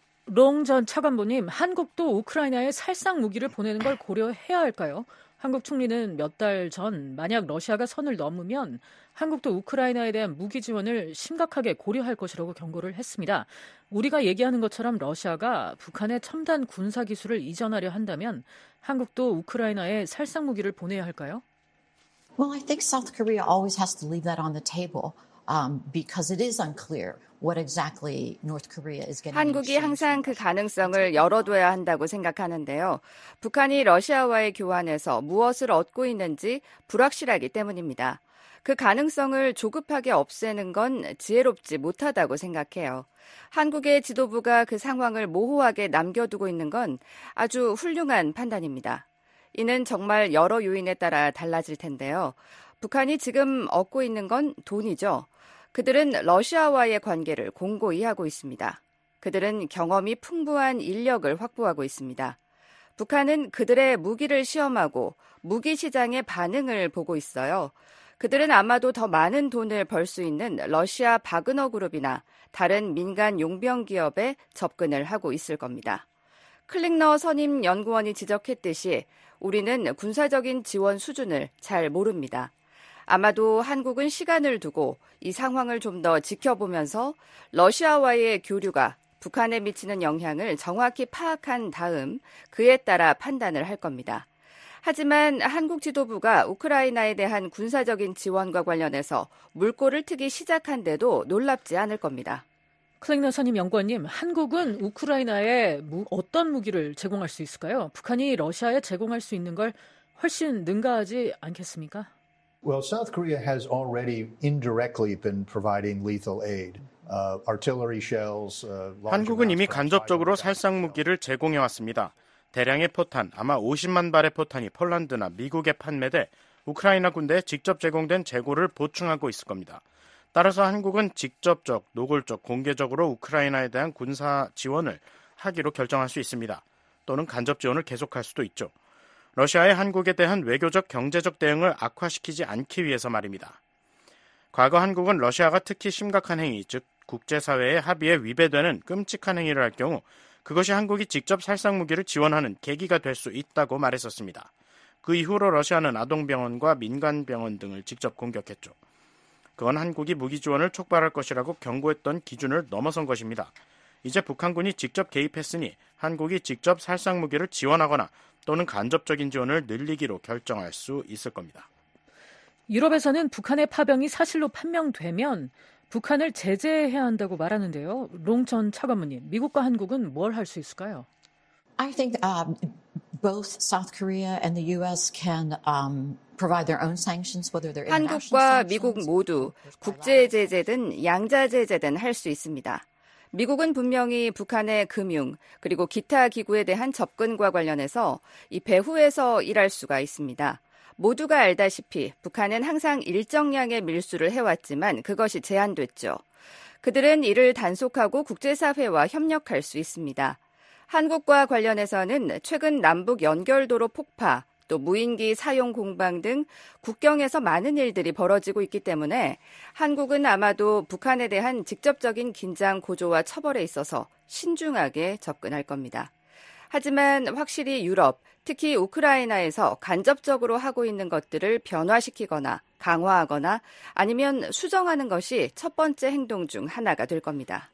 롱 전 차관보님, 한국도 우크라이나에 살상 무기를 보내는 걸 고려해야 할까요? 한국 총리는 몇 달 전 만약 러시아가 선을 넘으면 한국도 우크라이나에 대한 무기 지원을 심각하게 고려할 것이라고 경고를 했습니다. 우리가 얘기하는 것처럼 러시아가 북한의 첨단 군사기술을 이전하려 한다면 한국도 우크라이나에 살상 무기를 보내야 할까요? Well, I think South Korea always has to leave that on the table because it is unclear what exactly North Korea is getting. 한국이 항상 그 가능성을 열어둬야 한다고 생각하는데요. 북한이 러시아와의 교환에서 무엇을 얻고 있는지 불확실하기 때문입니다. 그 가능성을 조급하게 없애는 건 지혜롭지 못하다고 생각해요. 한국의 지도부가 그 상황을 모호하게 남겨두고 있는 건 아주 훌륭한 판단입니다. 이는 정말 여러 요인에 따라 달라질 텐데요. 북한이 지금 얻고 있는 건 돈이죠. 그들은 러시아와의 관계를 공고히 하고 있습니다. 그들은 경험이 풍부한 인력을 확보하고 있습니다. 북한은 그들의 무기를 시험하고 무기 시장의 반응을 보고 있어요. 그들은 아마도 더 많은 돈을 벌 수 있는 러시아 바그너 그룹이나 다른 민간 용병 기업에 접근을 하고 있을 겁니다. 클링너 선임 연구원이 지적했듯이 우리는 군사적인 지원 수준을 잘 모릅니다. 아마도 한국은 시간을 두고 이 상황을 좀 더 지켜보면서 러시아와의 교류가 북한에 미치는 영향을 정확히 파악한 다음 그에 따라 판단을 할 겁니다. 하지만 한국 지도부가 우크라이나에 대한 군사적인 지원과 관련해서 물꼬를 트기 시작한데도 놀랍지 않을 겁니다. 클링너 선임 연구원님, 한국은 우크라이나에 어떤 무기를 제공할 수 있을까요? 북한이 러시아에 제공할 수 있는 걸 훨씬 능가하지 않겠습니까? Well, South Korea has already indirectly been providing lethal aid. Artillery shells, 한국은 이미 간접적으로 살상 무기를 제공해 왔습니다. 대량의 포탄, 아마 50만 발의 포탄이 폴란드나 미국에 판매돼 우크라이나 군대에 직접 제공된 재고를 보충하고 있을 겁니다. 따라서 한국은 직접적, 노골적, 공개적으로 우크라이나에 대한 군사 지원을 하기로 결정할 수 있습니다. 또는 간접 지원을 계속할 수도 있죠. 러시아의 한국에 대한 외교적, 경제적 대응을 악화시키지 않기 위해서 말입니다. 과거 한국은 러시아가 특히 심각한 행위, 즉 국제사회의 합의에 위배되는 끔찍한 행위를 할 경우 그것이 한국이 직접 살상무기를 지원하는 계기가 될 수 있다고 말했었습니다. 그 이후로 러시아는 아동병원과 민간병원 등을 직접 공격했죠. 그건 한국이 무기 지원을 촉발할 것이라고 경고했던 기준을 넘어선 것입니다. 이제 북한군이 직접 개입했으니 한국이 직접 살상무기를 지원하거나 또는 간접적인 지원을 늘리기로 결정할 수 있을 겁니다. 유럽에서는 북한의 파병이 사실로 판명되면 북한을 제재해야 한다고 말하는데요. 롱 전 차관무님, 미국과 한국은 뭘 할 수 있을까요? I think both South Korea and the U.S. can provide their own sanctions, whether they're international 한국과 sanctions. 미국 모두 국제 제재든 양자 제재든 할 수 있습니다. 미국은 분명히 북한의 금융 그리고 기타 기구에 대한 접근과 관련해서 이 배후에서 일할 수가 있습니다. 모두가 알다시피 북한은 항상 일정량의 밀수를 해왔지만 그것이 제한됐죠. 그들은 이를 단속하고 국제사회와 협력할 수 있습니다. 한국과 관련해서는 최근 남북 연결도로 폭파, 또 무인기 사용 공방 등 국경에서 많은 일들이 벌어지고 있기 때문에 한국은 아마도 북한에 대한 직접적인 긴장 고조와 처벌에 있어서 신중하게 접근할 겁니다. 하지만 확실히 유럽, 특히 우크라이나에서 간접적으로 하고 있는 것들을 변화시키거나 강화하거나 아니면 수정하는 것이 첫 번째 행동 중 하나가 될 겁니다.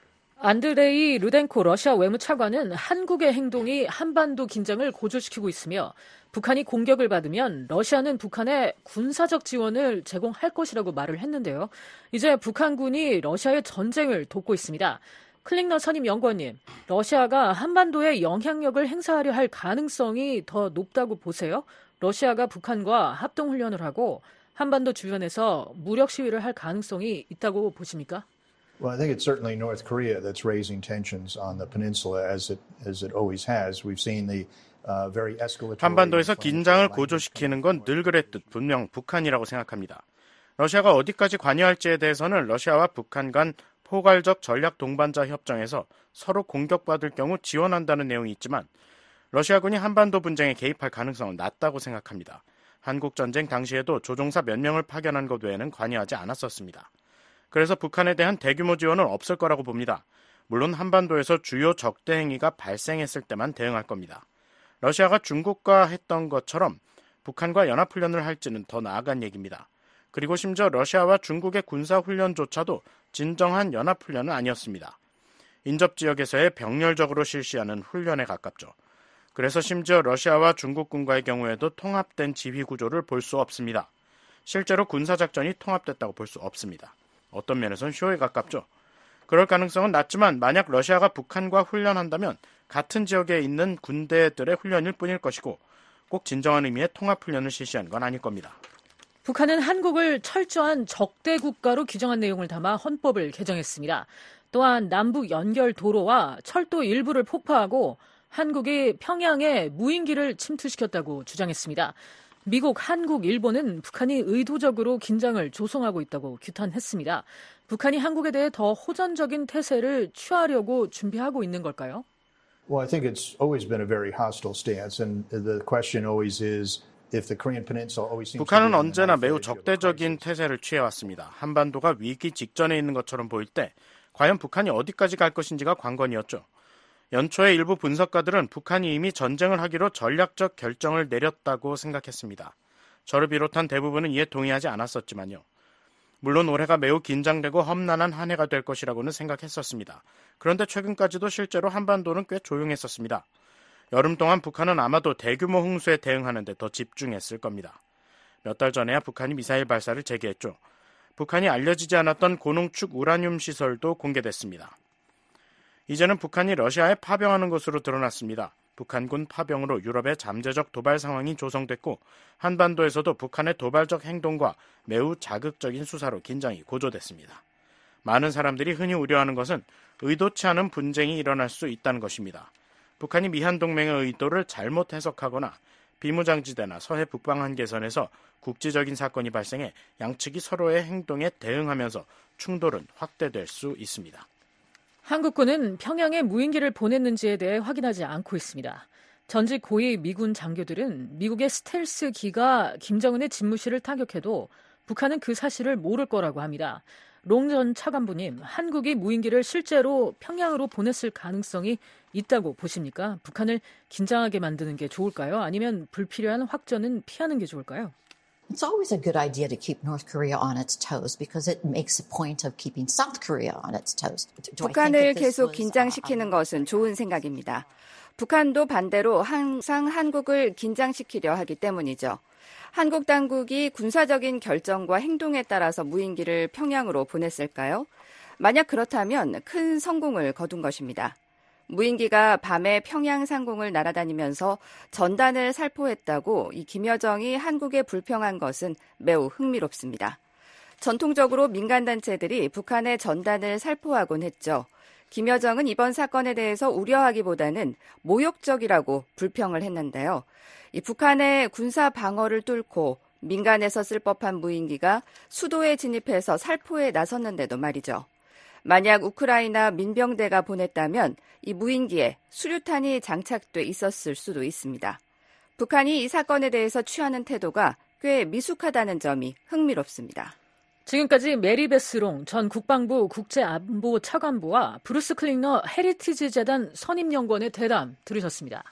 안드레이 루덴코 러시아 외무차관은 한국의 행동이 한반도 긴장을 고조시키고 있으며 북한이 공격을 받으면 러시아는 북한에 군사적 지원을 제공할 것이라고 말을 했는데요. 이제 북한군이 러시아의 전쟁을 돕고 있습니다. 클링너 선임 연구원님, 러시아가 한반도에 영향력을 행사하려 할 가능성이 더 높다고 보세요? 러시아가 북한과 합동훈련을 하고 한반도 주변에서 무력 시위를 할 가능성이 있다고 보십니까? Well, I think it's certainly North Korea that's raising tensions on the peninsula as it always has. We've seen the very escalatory. 한반도에서 긴장을 고조시키는 건 늘 그랬듯 분명 북한이라고 생각합니다. 러시아가 어디까지 관여할지에 대해서는 러시아와 북한 간 포괄적 전략 동반자 협정에서 서로 공격받을 경우 지원한다는 내용이 있지만 러시아군이 한반도 분쟁에 개입할 가능성은 낮다고 생각합니다. 한국전쟁 당시에도 조종사 몇 명을 파견한 것 외에는 관여하지 않았었습니다. 그래서 북한에 대한 대규모 지원은 없을 거라고 봅니다. 물론 한반도에서 주요 적대 행위가 발생했을 때만 대응할 겁니다. 러시아가 중국과 했던 것처럼 북한과 연합훈련을 할지는 더 나아간 얘기입니다. 그리고 심지어 러시아와 중국의 군사훈련조차도 진정한 연합훈련은 아니었습니다. 인접지역에서의 병렬적으로 실시하는 훈련에 가깝죠. 그래서 심지어 러시아와 중국군과의 경우에도 통합된 지휘구조를 볼 수 없습니다. 실제로 군사작전이 통합됐다고 볼 수 없습니다. 어떤 면에서는 쇼에 가깝죠. 그럴 가능성은 낮지만 만약 러시아가 북한과 훈련한다면 같은 지역에 있는 군대들의 훈련일 뿐일 것이고 꼭 진정한 의미의 통합훈련을 실시한 건 아닐 겁니다. 북한은 한국을 철저한 적대 국가로 규정한 내용을 담아 헌법을 개정했습니다. 또한 남북 연결 도로와 철도 일부를 폭파하고 한국이 평양에 무인기를 침투시켰다고 주장했습니다. 미국, 한국, 일본은 북한이 의도적으로 긴장을 조성하고 있다고 규탄했습니다. 북한이 한국에 대해 더 호전적인 태세를 취하려고 준비하고 있는 걸까요? Well, I think it's always been a very hostile stance, and the question always is if the Korean Peninsula always seems to be 북한은 언제나 매우 적대적인 태세를 취해왔습니다. 한반도가 위기 직전에 있는 것처럼 보일 때 과연 북한이 어디까지 갈 것인지가 관건이었죠. 연초에 일부 분석가들은 북한이 이미 전쟁을 하기로 전략적 결정을 내렸다고 생각했습니다. 저를 비롯한 대부분은 이에 동의하지 않았었지만요. 물론 올해가 매우 긴장되고 험난한 한 해가 될 것이라고는 생각했었습니다. 그런데 최근까지도 실제로 한반도는 꽤 조용했었습니다. 여름 동안 북한은 아마도 대규모 홍수에 대응하는 데 더 집중했을 겁니다. 몇 달 전에야 북한이 미사일 발사를 재개했죠. 북한이 알려지지 않았던 고농축 우라늄 시설도 공개됐습니다. 이제는 북한이 러시아에 파병하는 것으로 드러났습니다. 북한군 파병으로 유럽의 잠재적 도발 상황이 조성됐고 한반도에서도 북한의 도발적 행동과 매우 자극적인 수사로 긴장이 고조됐습니다. 많은 사람들이 흔히 우려하는 것은 의도치 않은 분쟁이 일어날 수 있다는 것입니다. 북한이 미한동맹의 의도를 잘못 해석하거나 비무장지대나 서해 북방 한계선에서 국지적인 사건이 발생해 양측이 서로의 행동에 대응하면서 충돌은 확대될 수 있습니다. 한국군은 평양에 무인기를 보냈는지에 대해 확인하지 않고 있습니다. 전직 고위 미군 장교들은 미국의 스텔스 기가 김정은의 집무실을 타격해도 북한은 그 사실을 모를 거라고 합니다. 롱 전 차관부님, 한국이 무인기를 실제로 평양으로 보냈을 가능성이 있다고 보십니까? 북한을 긴장하게 만드는 게 좋을까요? 아니면 불필요한 확전은 피하는 게 좋을까요? It's always a good idea to keep North Korea on its toes because it makes a point of keeping South Korea on its toes. 북한을 계속 긴장시키는 것은 좋은 생각입니다. 북한도 반대로 항상 한국을 긴장시키려 하기 때문이죠. 한국 당국이 군사적인 결정과 행동에 따라서 무인기를 평양으로 보냈을까요? 만약 그렇다면 큰 성공을 거둔 것입니다. 무인기가 밤에 평양 상공을 날아다니면서 전단을 살포했다고 이 김여정이 한국에 불평한 것은 매우 흥미롭습니다. 전통적으로 민간단체들이 북한의 전단을 살포하곤 했죠. 김여정은 이번 사건에 대해서 우려하기보다는 모욕적이라고 불평을 했는데요. 이 북한의 군사 방어를 뚫고 민간에서 쓸 법한 무인기가 수도에 진입해서 살포에 나섰는데도 말이죠. 만약 우크라이나 민병대가 보냈다면 이 무인기에 수류탄이 장착돼 있었을 수도 있습니다. 북한이 이 사건에 대해서 취하는 태도가 꽤 미숙하다는 점이 흥미롭습니다. 지금까지 메리 베스롱 전 국방부 국제안보 차관부와 브루스 클링너 헤리티지 재단 선임연구원의 대담 들으셨습니다.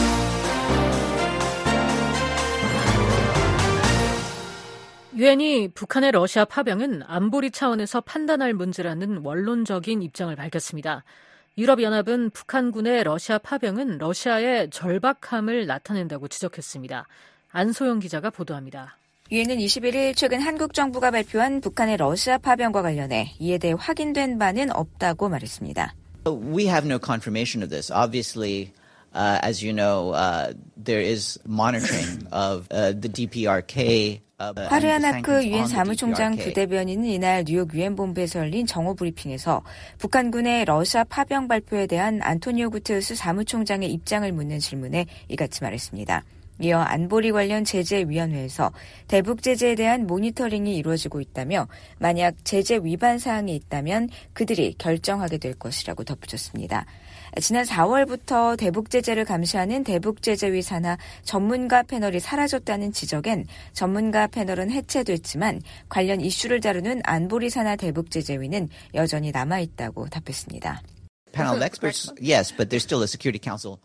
유엔이 북한의 러시아 파병은 안보리 차원에서 판단할 문제라는 원론적인 입장을 밝혔습니다. 유럽연합은 북한군의 러시아 파병은 러시아의 절박함을 나타낸다고 지적했습니다. 안소영 기자가 보도합니다. 유엔은 21일 최근 한국 정부가 발표한 북한의 러시아 파병과 관련해 이에 대해 확인된 바는 없다고 말했습니다. We have no confirmation of this. Obviously, as you know, there is monitoring of the DPRK. 하르야나크 유엔 사무총장 부대변인은 이날 뉴욕 유엔 본부에서 열린 정오 브리핑에서 북한군의 러시아 파병 발표에 대한 안토니오 구테우스 사무총장의 입장을 묻는 질문에 이같이 말했습니다. 이어 안보리 관련 제재위원회에서 대북 제재에 대한 모니터링이 이루어지고 있다며 만약 제재 위반 사항이 있다면 그들이 결정하게 될 것이라고 덧붙였습니다. 지난 4월부터 대북 제재를 감시하는 대북 제재위 산하 전문가 패널이 사라졌다는 지적엔 전문가 패널은 해체됐지만 관련 이슈를 다루는 안보리 산하 대북 제재위는 여전히 남아있다고 답했습니다. Panel of experts, yes, but there's still a Security Council.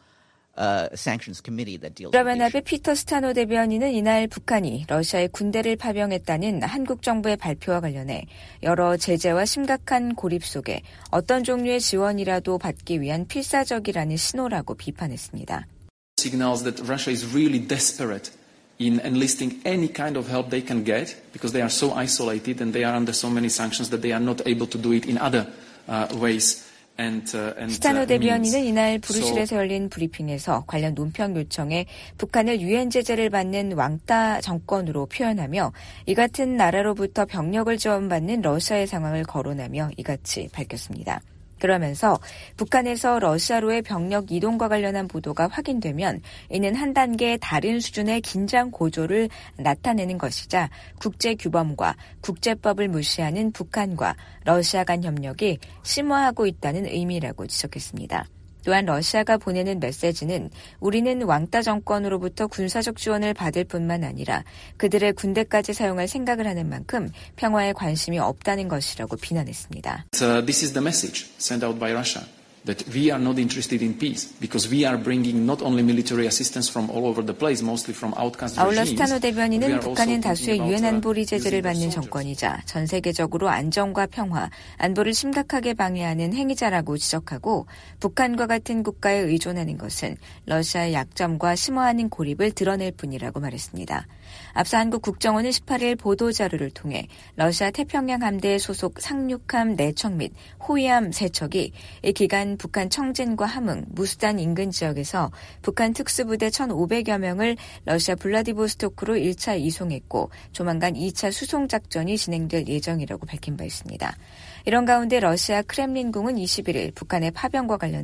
유럽연합의 피터 스타노 대변인은 이날 북한이 러시아에 군대를 파병했다는 한국 정부의 발표와 관련해 여러 제재와 심각한 고립 속에 어떤 종류의 지원이라도 받기 위한 필사적이라는 신호라고 비판했습니다. Signals that Russia is really desperate in enlisting any kind of help they can get because they are so isolated and they are under so many sanctions that they are not able to do it in other ways. 스타노 대변인은 이날 브뤼셀에서 열린 브리핑에서 관련 논평 요청에 북한을 유엔 제재를 받는 왕따 정권으로 표현하며 이 같은 나라로부터 병력을 지원받는 러시아의 상황을 거론하며 이같이 밝혔습니다. 그러면서 북한에서 러시아로의 병력 이동과 관련한 보도가 확인되면 이는 한 단계 다른 수준의 긴장 고조를 나타내는 것이자 국제규범과 국제법을 무시하는 북한과 러시아 간 협력이 심화하고 있다는 의미라고 지적했습니다. 또한 러시아가 보내는 메시지는 우리는 왕따 정권으로부터 군사적 지원을 받을 뿐만 아니라 그들의 군대까지 사용할 생각을 하는 만큼 평화에 관심이 없다는 것이라고 비난했습니다. This is the message sent out by Russia. That we are not interested in peace because we are bringing not only military assistance from all over the place, mostly from outcast regimes. 아울러 스타노 대변인은 북한은 다수의 유엔 안보리 제재를 받는 정권이자 전 세계적으로 안정과 평화, 안보를 심각하게 방해하는 행위자라고 지적하고 북한과 같은 국가에 의존하는 것은 러시아의 약점과 심화하는 고립을 드러낼 뿐이라고 말했습니다. 앞서 한국 국정원은 18일 보도자료를 통해 러시아 태평양 함대 소속 상륙함 4척 및 호위함 3척이 이 기간 북한 청진과 함흥, 무수단 인근 지역에서 북한 특수부대 1,500여 명을 러시아 블라디보스토크로 1차 이송했고 조만간 2차 수송작전이 진행될 예정이라고 밝힌 바 있습니다. 이런 가운데 러시아 크렘린궁은 21일 북한의 파병과 관련해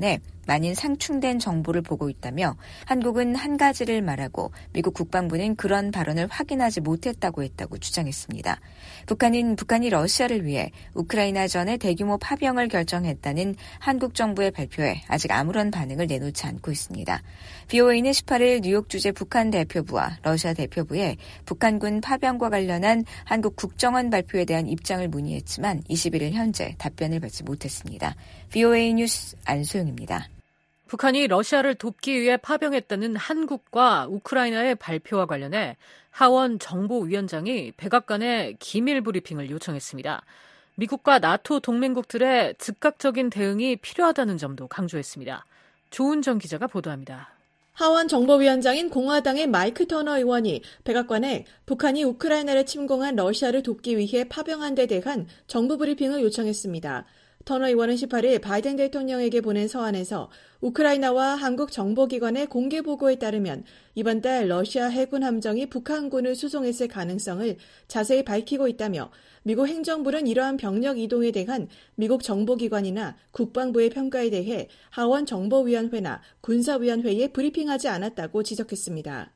많은 상충된 정보를 보고 있다며 한국은 한 가지를 말하고 미국 국방부는 그런 발언을 확인하지 못했다고 했다고 주장했습니다. 북한이 러시아를 위해 우크라이나 전에 대규모 파병을 결정했다는 한국 정부의 발표에 아직 아무런 반응을 내놓지 않고 있습니다. VOA는 18일 뉴욕 주재 북한 대표부와 러시아 대표부에 북한군 파병과 관련한 한국 국정원 발표에 대한 입장을 문의했지만 21일 현재 답변을 받지 못했습니다. VOA 뉴스 안소영입니다. 북한이 러시아를 돕기 위해 파병했다는 한국과 우크라이나의 발표와 관련해 하원 정보위원장이 백악관에 기밀 브리핑을 요청했습니다. 미국과 나토 동맹국들의 즉각적인 대응이 필요하다는 점도 강조했습니다. 조은정 기자가 보도합니다. 하원 정보위원장인 공화당의 마이크 터너 의원이 백악관에 북한이 우크라이나를 침공한 러시아를 돕기 위해 파병한 데 대한 정부 브리핑을 요청했습니다. 터너 의원은 18일 바이든 대통령에게 보낸 서한에서 우크라이나와 한국 정보기관의 공개 보고에 따르면 이번 달 러시아 해군 함정이 북한군을 수송했을 가능성을 자세히 밝히고 있다며 미국 행정부는 이러한 병력 이동에 대한 미국 정보기관이나 국방부의 평가에 대해 하원 정보위원회나 군사위원회에 브리핑하지 않았다고 지적했습니다.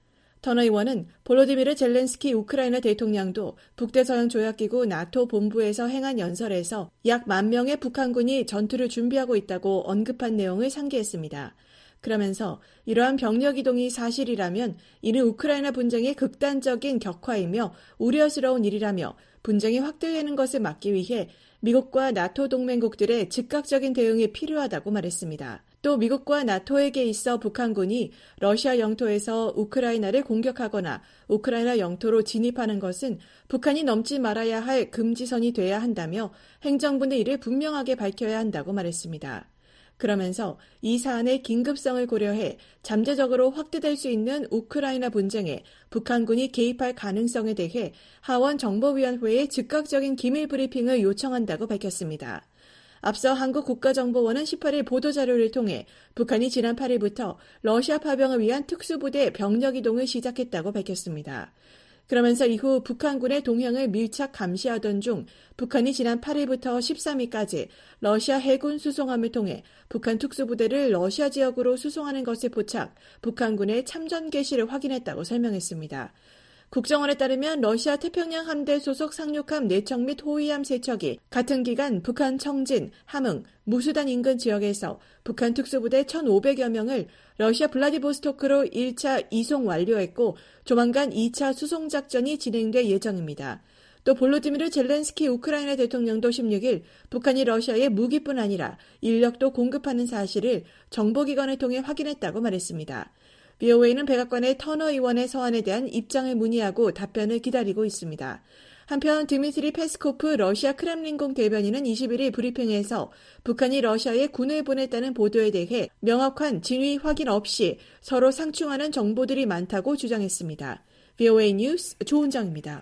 터너 의원은 볼로디미르 젤렌스키 우크라이나 대통령도 북대서양 조약기구 나토 본부에서 행한 연설에서 약 10,000명의 북한군이 전투를 준비하고 있다고 언급한 내용을 상기했습니다. 그러면서 이러한 병력 이동이 사실이라면 이는 우크라이나 분쟁의 극단적인 격화이며 우려스러운 일이라며 분쟁이 확대되는 것을 막기 위해 미국과 나토 동맹국들의 즉각적인 대응이 필요하다고 말했습니다. 또 미국과 나토에게 있어 북한군이 러시아 영토에서 우크라이나를 공격하거나 우크라이나 영토로 진입하는 것은 북한이 넘지 말아야 할 금지선이 돼야 한다며 행정부는 이를 분명하게 밝혀야 한다고 말했습니다. 그러면서 이 사안의 긴급성을 고려해 잠재적으로 확대될 수 있는 우크라이나 분쟁에 북한군이 개입할 가능성에 대해 하원 정보위원회에 즉각적인 기밀 브리핑을 요청한다고 밝혔습니다. 앞서 한국 국가정보원은 18일 보도자료를 통해 북한이 지난 8일부터 러시아 파병을 위한 특수부대 병력 이동을 시작했다고 밝혔습니다. 그러면서 이후 북한군의 동향을 밀착 감시하던 중 북한이 지난 8일부터 13일까지 러시아 해군 수송함을 통해 북한 특수부대를 러시아 지역으로 수송하는 것을 포착, 북한군의 참전 개시를 확인했다고 설명했습니다. 국정원에 따르면 러시아 태평양 함대 소속 상륙함 4척 및 호위함 3척이 같은 기간 북한 청진, 함흥, 무수단 인근 지역에서 북한 특수부대 1,500여 명을 러시아 블라디보스토크로 1차 이송 완료했고 조만간 2차 수송 작전이 진행될 예정입니다. 또 볼로디미르 젤렌스키 우크라이나 대통령도 16일 북한이 러시아에 무기뿐 아니라 인력도 공급하는 사실을 정보기관을 통해 확인했다고 말했습니다. VOA는 백악관의 터너 의원의 서한에 대한 입장을 문의하고 답변을 기다리고 있습니다. 한편 드미트리 페스코프 러시아 크렘린궁 대변인은 21일 브리핑에서 북한이 러시아에 군을 보냈다는 보도에 대해 명확한 진위 확인 없이 서로 상충하는 정보들이 많다고 주장했습니다. VOA 뉴스 조은정입니다.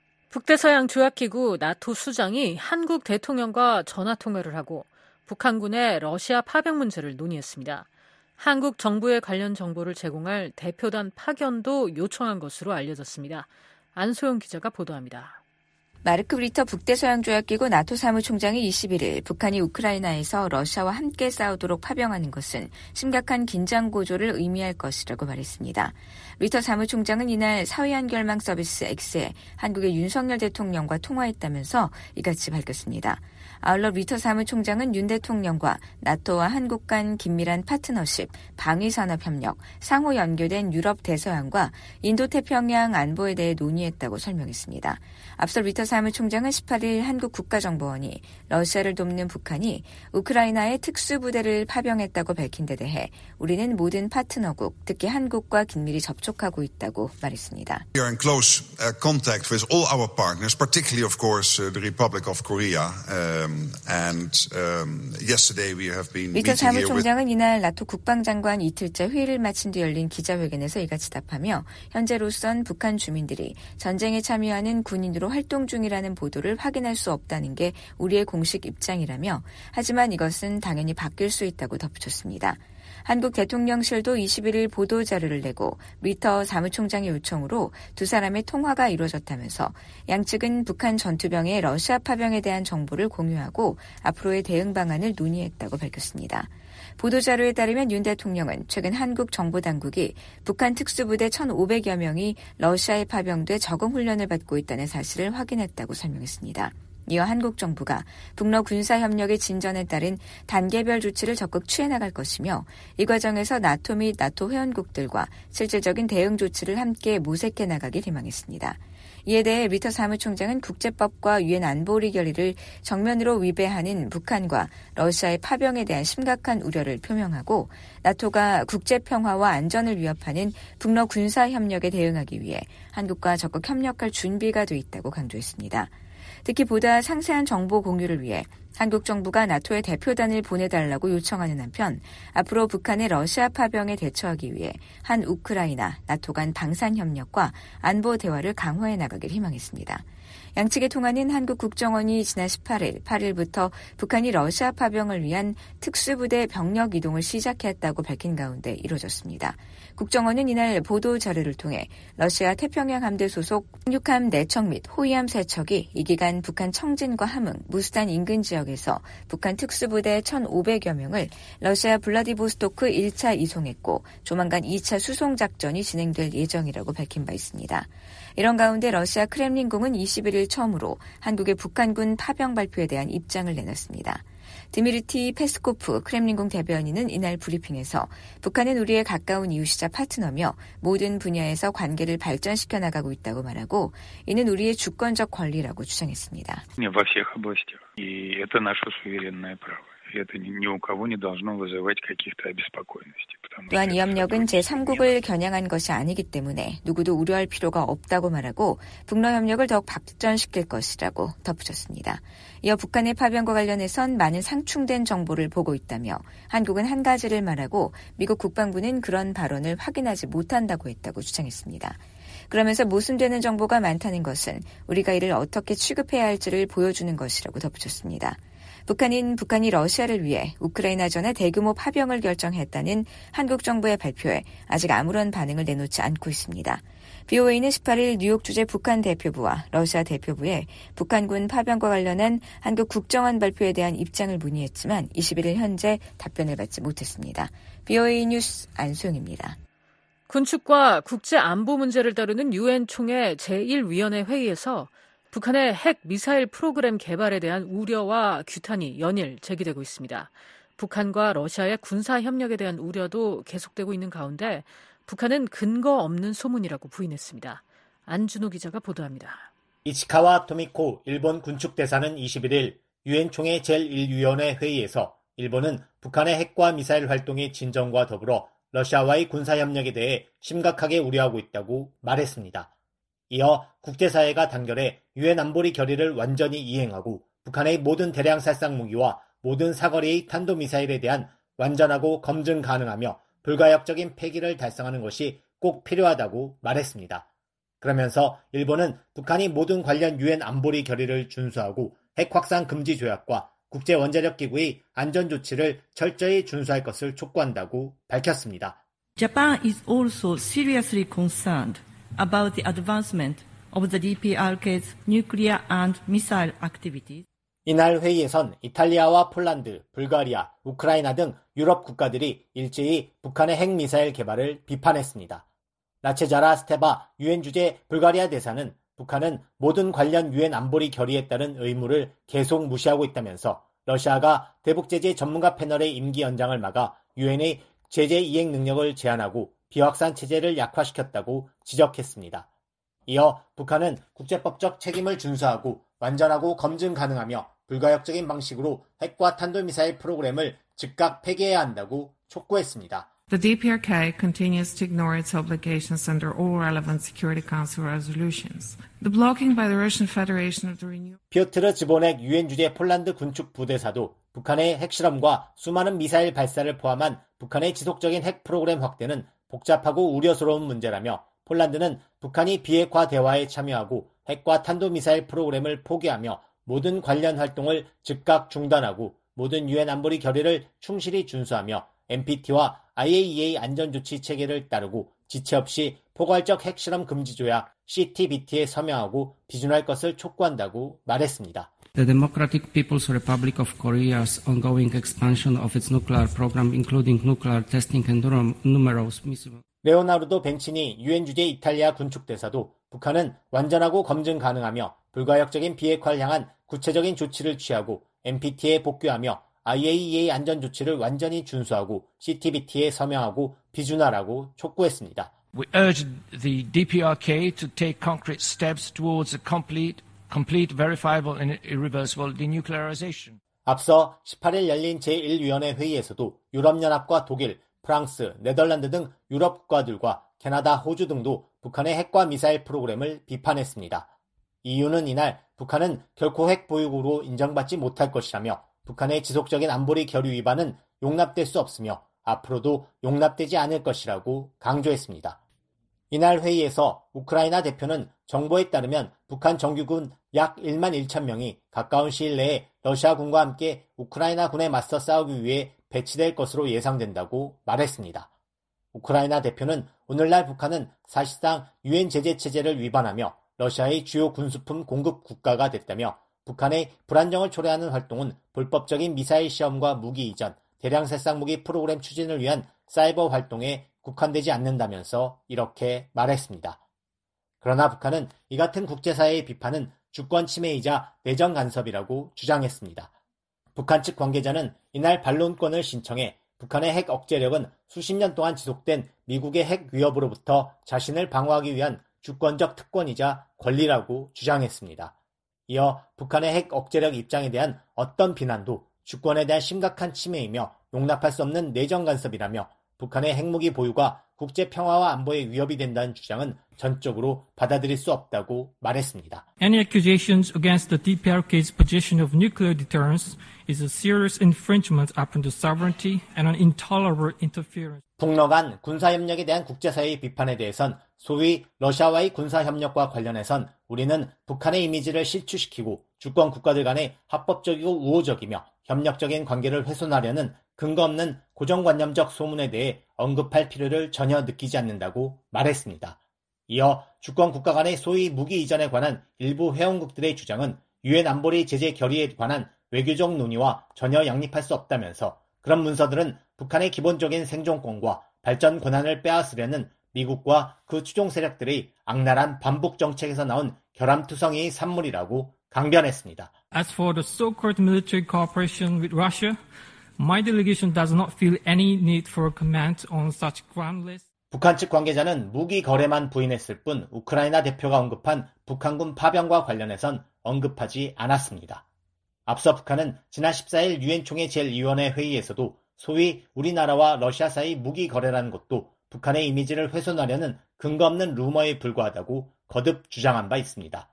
북대서양 조약기구 나토 수장이 한국 대통령과 전화통화를 하고 북한군의 러시아 파병 문제를 논의했습니다. 한국 정부에 관련 정보를 제공할 대표단 파견도 요청한 것으로 알려졌습니다. 안소영 기자가 보도합니다. 마르크 리터 북대서양조약기구 나토 사무총장이 21일 북한이 우크라이나에서 러시아와 함께 싸우도록 파병하는 것은 심각한 긴장 고조를 의미할 것이라고 말했습니다. 리터 사무총장은 이날 사회연결망 서비스 X에 한국의 윤석열 대통령과 통화했다면서 이같이 밝혔습니다. 아울러 리터 사무총장은 윤 대통령과 나토와 한국 간 긴밀한 파트너십, 방위산업협력, 상호 연계된 유럽 대서양과 인도태평양 안보에 대해 논의했다고 설명했습니다. 앞서 리터 사무총장은 18일 한국 국가정보원이 러시아를 돕는 북한이 우크라이나에 특수부대를 파병했다고 밝힌 데 대해 우리는 모든 파트너국, 특히 한국과 긴밀히 접촉하고 있다고 말했습니다. We are in close contact with all our partners, particularly of course the Republic of Korea. 리터 사무총장은 이날 나토 국방장관 이틀째 회의를 마친 뒤 열린 기자회견에서 이같이 답하며 현재로선 북한 주민들이 전쟁에 참여하는 군인으로 활동 중이라는 보도를 확인할 수 없다는 게 우리의 공식 입장이라며 하지만 이것은 당연히 바뀔 수 있다고 덧붙였습니다. 한국 대통령실도 21일 보도자료를 내고 리터 사무총장의 요청으로 두 사람의 통화가 이루어졌다면서 양측은 북한 전투병의 러시아 파병에 대한 정보를 공유하고 앞으로의 대응 방안을 논의했다고 밝혔습니다. 보도자료에 따르면 윤 대통령은 최근 한국 정보당국이 북한 특수부대 1,500여 명이 러시아에 파병돼 적응 훈련을 받고 있다는 사실을 확인했다고 설명했습니다. 이어 한국 정부가 북러 군사협력의 진전에 따른 단계별 조치를 적극 취해나갈 것이며 이 과정에서 나토 및 나토 회원국들과 실질적인 대응 조치를 함께 모색해 나가길 희망했습니다. 이에 대해 리터 사무총장은 국제법과 유엔 안보리 결의를 정면으로 위배하는 북한과 러시아의 파병에 대한 심각한 우려를 표명하고 나토가 국제평화와 안전을 위협하는 북러 군사협력에 대응하기 위해 한국과 적극 협력할 준비가 돼 있다고 강조했습니다. 특히 보다 상세한 정보 공유를 위해 한국 정부가 나토의 대표단을 보내달라고 요청하는 한편 앞으로 북한의 러시아 파병에 대처하기 위해 한 우크라이나 나토 간 방산협력과 안보 대화를 강화해 나가길 희망했습니다. 양측의 통화는 한국 국정원이 지난 8일부터 북한이 러시아 파병을 위한 특수부대 병력 이동을 시작했다고 밝힌 가운데 이루어졌습니다. 국정원은 이날 보도 자료를 통해 러시아 태평양 함대 소속 상륙함 4척 및 호위함 3척이 이 기간 북한 청진과 함흥, 무스탄 인근 지역에서 북한 특수부대 1,500여 명을 러시아 블라디보스토크 1차 이송했고 조만간 2차 수송 작전이 진행될 예정이라고 밝힌 바 있습니다. 이런 가운데 러시아 크렘린궁은 21일 처음으로 한국의 북한군 파병 발표에 대한 입장을 내놨습니다. 드미르티 페스코프 크렘린궁 대변인은 이날 브리핑에서 북한은 우리의 가까운 이웃이자 파트너며 모든 분야에서 관계를 발전시켜 나가고 있다고 말하고 이는 우리의 주권적 권리라고 주장했습니다. Во всех областях. И это наше суверенное право. Это ни у кого не должно вызывать каких-то обеспокоенностей. 또한 이 협력은 제3국을 겨냥한 것이 아니기 때문에 누구도 우려할 필요가 없다고 말하고 북러 협력을 더욱 발전시킬 것이라고 덧붙였습니다. 이어 북한의 파병과 관련해선 많은 상충된 정보를 보고 있다며 한국은 한 가지를 말하고 미국 국방부는 그런 발언을 확인하지 못한다고 했다고 주장했습니다. 그러면서 모순되는 정보가 많다는 것은 우리가 이를 어떻게 취급해야 할지를 보여주는 것이라고 덧붙였습니다. 북한이 러시아를 위해 우크라이나전에 대규모 파병을 결정했다는 한국 정부의 발표에 아직 아무런 반응을 내놓지 않고 있습니다. BOA는 18일 뉴욕 주재 북한 대표부와 러시아 대표부에 북한군 파병과 관련한 한국 국정원 발표에 대한 입장을 문의했지만 21일 현재 답변을 받지 못했습니다. BOA 뉴스 안소영입니다. 군축과 국제 안보 문제를 다루는 유엔 총회 제1위원회 회의에서 북한의 핵 미사일 프로그램 개발에 대한 우려와 규탄이 연일 제기되고 있습니다. 북한과 러시아의 군사 협력에 대한 우려도 계속되고 있는 가운데 북한은 근거 없는 소문이라고 부인했습니다. 안준호 기자가 보도합니다. 이치카와 토미코 일본 군축대사는 21일 유엔 총회 제1위원회 회의에서 일본은 북한의 핵과 미사일 활동의 진전과 더불어 러시아와의 군사 협력에 대해 심각하게 우려하고 있다고 말했습니다. 이어 국제사회가 단결해 유엔 안보리 결의를 완전히 이행하고 북한의 모든 대량 살상 무기와 모든 사거리의 탄도미사일에 대한 완전하고 검증 가능하며 불가역적인 폐기를 달성하는 것이 꼭 필요하다고 말했습니다. 그러면서 일본은 북한이 모든 관련 유엔 안보리 결의를 준수하고 핵 확산 금지 조약과 국제원자력기구의 안전조치를 철저히 준수할 것을 촉구한다고 밝혔습니다. Japan is also seriously concerned about the advancement of the DPRK's nuclear and missile activities. 이날 회의에선 이탈리아와 폴란드, 불가리아, 우크라이나 등 유럽 국가들이 일제히 북한의 핵미사일 개발을 비판했습니다. 나체자라 스테바 유엔 주재 불가리아 대사는 북한은 모든 관련 유엔 안보리 결의에 따른 의무를 계속 무시하고 있다면서 러시아가 대북제재 전문가 패널의 임기 연장을 막아 유엔의 제재 이행 능력을 제한하고 비확산 체제를 약화시켰다고 지적했습니다. 이어 북한은 국제법적 책임을 준수하고 완전하고 검증 가능하며 불가역적인 방식으로 핵과 탄도미사일 프로그램을 즉각 폐기해야 한다고 촉구했습니다. The DPRK continues to ignore its obligations under all relevant Security Council resolutions. The blocking by the Russian Federation of the renewal. 피오트르 즈보넥 유엔 주재 폴란드 군축 부대사도 북한의 핵실험과 수많은 미사일 발사를 포함한 북한의 지속적인 핵 프로그램 확대는 복잡하고 우려스러운 문제라며 폴란드는 북한이 비핵화 대화에 참여하고 핵과 탄도미사일 프로그램을 포기하며 모든 관련 활동을 즉각 중단하고 모든 유엔 안보리 결의를 충실히 준수하며 NPT와 IAEA 안전조치 체계를 따르고 지체 없이 포괄적 핵실험 금지 조약 CTBT에 서명하고 비준할 것을 촉구한다고 말했습니다. The Democratic People's Republic of Korea's ongoing expansion of its nuclear program, including nuclear testing and numerous missiles. 레오나르도 벤치니 유엔 주재 이탈리아 군축대사도 북한은 완전하고 검증 가능하며 불가역적인 비핵화를 향한 구체적인 조치를 취하고 NPT에 복귀하며 IAEA 안전 조치를 완전히 준수하고 CTBT에 서명하고 비준하라고 촉구했습니다. We urge the DPRK to take concrete steps towards a complete, verifiable and irreversible denuclearization. 앞서 18일 열린 제1위원회 회의에서도 유럽연합과 독일, 프랑스, 네덜란드 등 유럽 국가들과 캐나다, 호주 등도 북한의 핵과 미사일 프로그램을 비판했습니다. EU는 이날 북한은 결코 핵 보유국으로 인정받지 못할 것이라며 북한의 지속적인 안보리 결의 위반은 용납될 수 없으며 앞으로도 용납되지 않을 것이라고 강조했습니다. 이날 회의에서 우크라이나 대표는 정보에 따르면 북한 정규군 약 1만 1천 명이 가까운 시일 내에 러시아군과 함께 우크라이나 군에 맞서 싸우기 위해 배치될 것으로 예상된다고 말했습니다. 우크라이나 대표는 오늘날 북한은 사실상 유엔 제재 체제를 위반하며 러시아의 주요 군수품 공급 국가가 됐다며 북한의 불안정을 초래하는 활동은 불법적인 미사일 시험과 무기 이전, 대량 살상 무기 프로그램 추진을 위한 사이버 활동에 국한되지 않는다면서 이렇게 말했습니다. 그러나 북한은 이 같은 국제사회의 비판은 주권 침해이자 내정 간섭이라고 주장했습니다. 북한 측 관계자는 이날 반론권을 신청해 북한의 핵 억제력은 수십 년 동안 지속된 미국의 핵 위협으로부터 자신을 방어하기 위한 주권적 특권이자 권리라고 주장했습니다. 이어 북한의 핵 억제력 입장에 대한 어떤 비난도 주권에 대한 심각한 침해이며 용납할 수 없는 내정 간섭이라며 북한의 핵무기 보유가 국제 평화와 안보에 위협이 된다는 주장은 전적으로 받아들일 수 없다고 말했습니다. Any accusations against the DPRK's position of nuclear deterrence is a serious infringement upon the sovereignty and an intolerable interference. 북러 간 군사협력에 대한 국제사회의 비판에 대해선 소위 러시아와의 군사협력과 관련해선 우리는 북한의 이미지를 실추시키고 주권 국가들 간의 합법적이고 우호적이며 협력적인 관계를 훼손하려는 근거 없는 고정관념적 소문에 대해 언급할 필요를 전혀 느끼지 않는다고 말했습니다. 이어 주권 국가 간의 소위 무기 이전에 관한 일부 회원국들의 주장은 유엔 안보리 제재 결의에 관한 외교적 논의와 전혀 양립할 수 없다면서 그런 문서들은 북한의 기본적인 생존권과 발전 권한을 빼앗으려는 미국과 그 추종 세력들의 악랄한 반북 정책에서 나온 결함투성이의 산물이라고 강변했습니다. As for the so-called military cooperation with Russia, my delegation does not feel any need for a comment on such groundless. 북한 측 관계자는 무기 거래만 부인했을 뿐 우크라이나 대표가 언급한 북한군 파병과 관련해선 언급하지 않았습니다. 앞서 북한은 지난 14일 유엔 총회 제1위원회 회의에서도 소위 우리나라와 러시아 사이 무기 거래라는 것도 북한의 이미지를 훼손하려는 근거 없는 루머에 불과하다고 거듭 주장한 바 있습니다.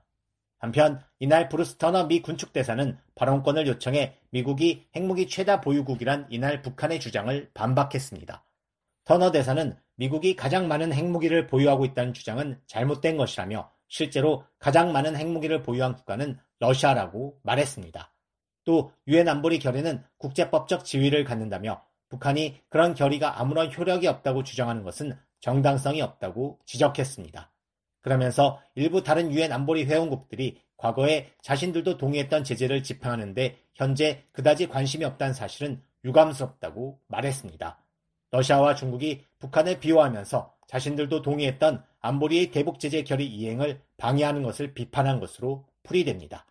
한편 이날 브루스 터너 미 군축대사는 발언권을 요청해 미국이 핵무기 최다 보유국이란 이날 북한의 주장을 반박했습니다. 터너 대사는 미국이 가장 많은 핵무기를 보유하고 있다는 주장은 잘못된 것이라며 실제로 가장 많은 핵무기를 보유한 국가는 러시아라고 말했습니다. 또 유엔 안보리 결의는 국제법적 지위를 갖는다며 북한이 그런 결의가 아무런 효력이 없다고 주장하는 것은 정당성이 없다고 지적했습니다. 그러면서 일부 다른 유엔 안보리 회원국들이 과거에 자신들도 동의했던 제재를 집행하는데 현재 그다지 관심이 없다는 사실은 유감스럽다고 말했습니다. 러시아와 중국이 북한을 비호하면서 자신들도 동의했던 안보리의 대북 제재 결의 이행을 방해하는 것을 비판한 것으로 풀이됩니다.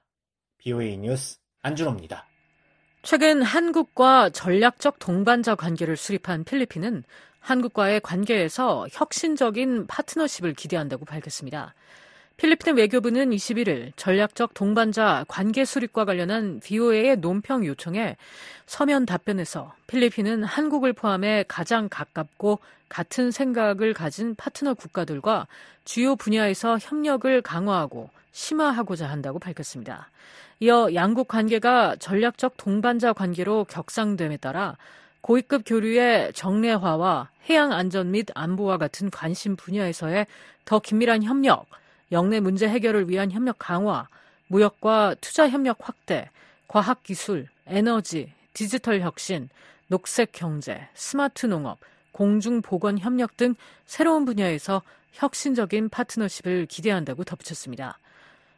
BOA 뉴스 안준호입니다. 최근 한국과 전략적 동반자 관계를 수립한 필리핀은 한국과의 관계에서 혁신적인 파트너십을 기대한다고 밝혔습니다. 필리핀 외교부는 21일 전략적 동반자 관계 수립과 관련한 VOA의 논평 요청에 서면 답변에서 필리핀은 한국을 포함해 가장 가깝고 같은 생각을 가진 파트너 국가들과 주요 분야에서 협력을 강화하고 심화하고자 한다고 밝혔습니다. 이어 양국 관계가 전략적 동반자 관계로 격상됨에 따라 고위급 교류의 정례화와 해양 안전 및 안보와 같은 관심 분야에서의 더 긴밀한 협력, 영내 문제 해결을 위한 협력 강화, 무역과 투자 협력 확대, 과학기술, 에너지, 디지털 혁신, 녹색 경제, 스마트 농업, 공중보건 협력 등 새로운 분야에서 혁신적인 파트너십을 기대한다고 덧붙였습니다.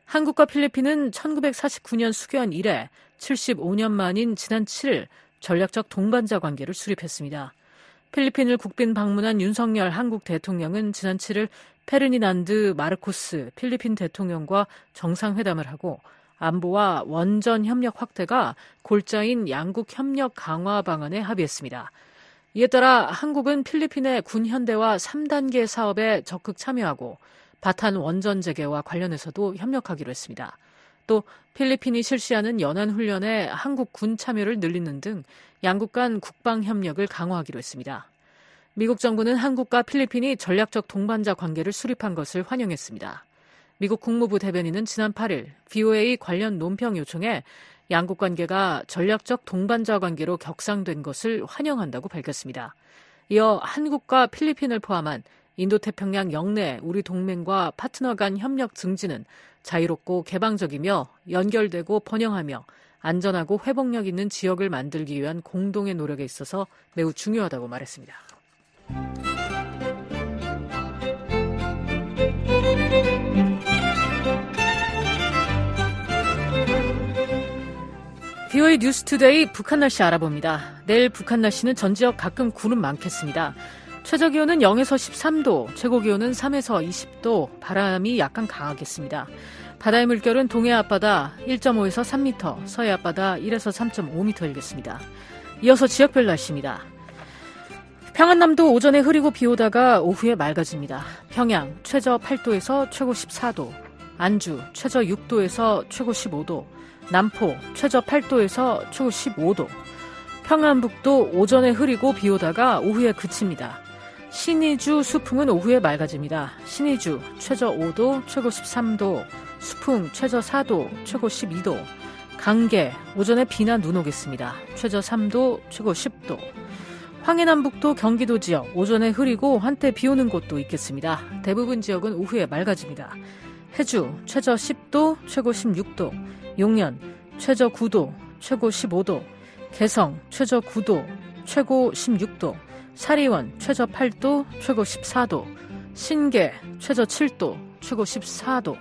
한국과 필리핀은 1949년 수교한 이래 75년 만인 지난 7일 전략적 동반자 관계를 수립했습니다. 필리핀을 국빈 방문한 윤석열 한국 대통령은 지난 7일 페르디난드 마르코스 필리핀 대통령과 정상회담을 하고 안보와 원전 협력 확대가 골자인 양국 협력 강화 방안에 합의했습니다. 이에 따라 한국은 필리핀의 군 현대화 3단계 사업에 적극 참여하고 바탄 원전 재개와 관련해서도 협력하기로 했습니다. 또 필리핀이 실시하는 연안훈련에 한국 군 참여를 늘리는 등 양국 간 국방 협력을 강화하기로 했습니다. 미국 정부는 한국과 필리핀이 전략적 동반자 관계를 수립한 것을 환영했습니다. 미국 국무부 대변인은 지난 8일 VOA 관련 논평 요청에 양국 관계가 전략적 동반자 관계로 격상된 것을 환영한다고 밝혔습니다. 이어 한국과 필리핀을 포함한 인도태평양 영내 우리 동맹과 파트너 간 협력 증진은 자유롭고 개방적이며 연결되고 번영하며 안전하고 회복력 있는 지역을 만들기 위한 공동의 노력에 있어서 매우 중요하다고 말했습니다. VOA 뉴스투데이 북한 날씨 알아봅니다. 내일 북한 날씨는 전 지역 가끔 구름 많겠습니다. 최저기온은 0에서 13도, 최고기온은 3에서 20도, 바람이 약간 강하겠습니다. 바다의 물결은 동해 앞바다 1.5에서 3m, 서해 앞바다 1에서 3.5m 일겠습니다. 이어서 지역별 날씨입니다. 평안남도 오전에 흐리고 비 오다가 오후에 맑아집니다. 평양 최저 8도에서 최고 14도, 안주 최저 6도에서 최고 15도, 남포 최저 8도에서 최고 15도, 평안북도 오전에 흐리고 비 오다가 오후에 그칩니다. 신의주 수풍은 오후에 맑아집니다. 신의주 최저 5도, 최고 13도, 수풍 최저 4도, 최고 12도, 강계 오전에 비나 눈 오겠습니다. 최저 3도, 최고 10도, 황해남북도 경기도 지역 오전에 흐리고 한때 비 오는 곳도 있겠습니다. 대부분 지역은 오후에 맑아집니다. 해주 최저 10도, 최고 16도, 용연 최저 9도, 최고 15도, 개성 최저 9도, 최고 16도, 사리원 최저 8도, 최고 14도, 신계 최저 7도, 최고 14도,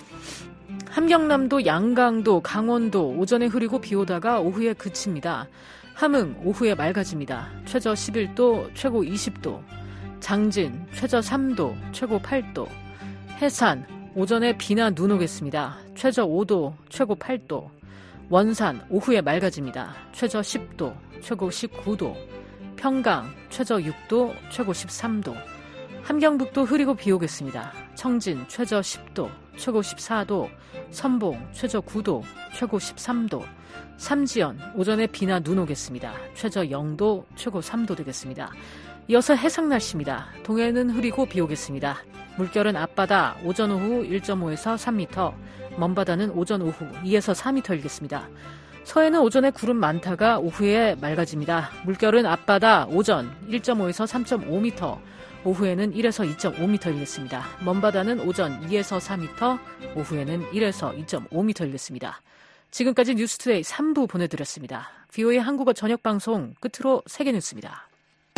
함경남도 양강도 강원도 오전에 흐리고 비 오다가 오후에 그칩니다. 함흥 오후에 맑아집니다. 최저 11도, 최고 20도, 장진 최저 3도, 최고 8도, 해산 오전에 비나 눈 오겠습니다. 최저 5도, 최고 8도, 원산 오후에 맑아집니다. 최저 10도, 최고 19도, 평강 최저 6도, 최고 13도, 함경북도 흐리고 비 오겠습니다. 청진 최저 10도, 최고 14도, 선봉 최저 9도, 최고 13도, 삼지연 오전에 비나 눈 오겠습니다. 최저 0도, 최고 3도 되겠습니다. 이어서 해상 날씨입니다. 동해는 흐리고 비 오겠습니다. 물결은 앞바다 오전 오후 1.5에서 3m, 먼바다는 오전 오후 2에서 4m 일겠습니다. 서해는 오전에 구름 많다가 오후에 맑아집니다. 물결은 앞바다 오전 1.5에서 3.5m, 오후에는 1에서 2.5m 일겠습니다. 먼바다는 오전 2에서 4m, 오후에는 1에서 2.5m 일겠습니다. 지금까지 뉴스투데이 3부 보내드렸습니다. VOA 한국어 저녁방송 끝으로 세계뉴스입니다.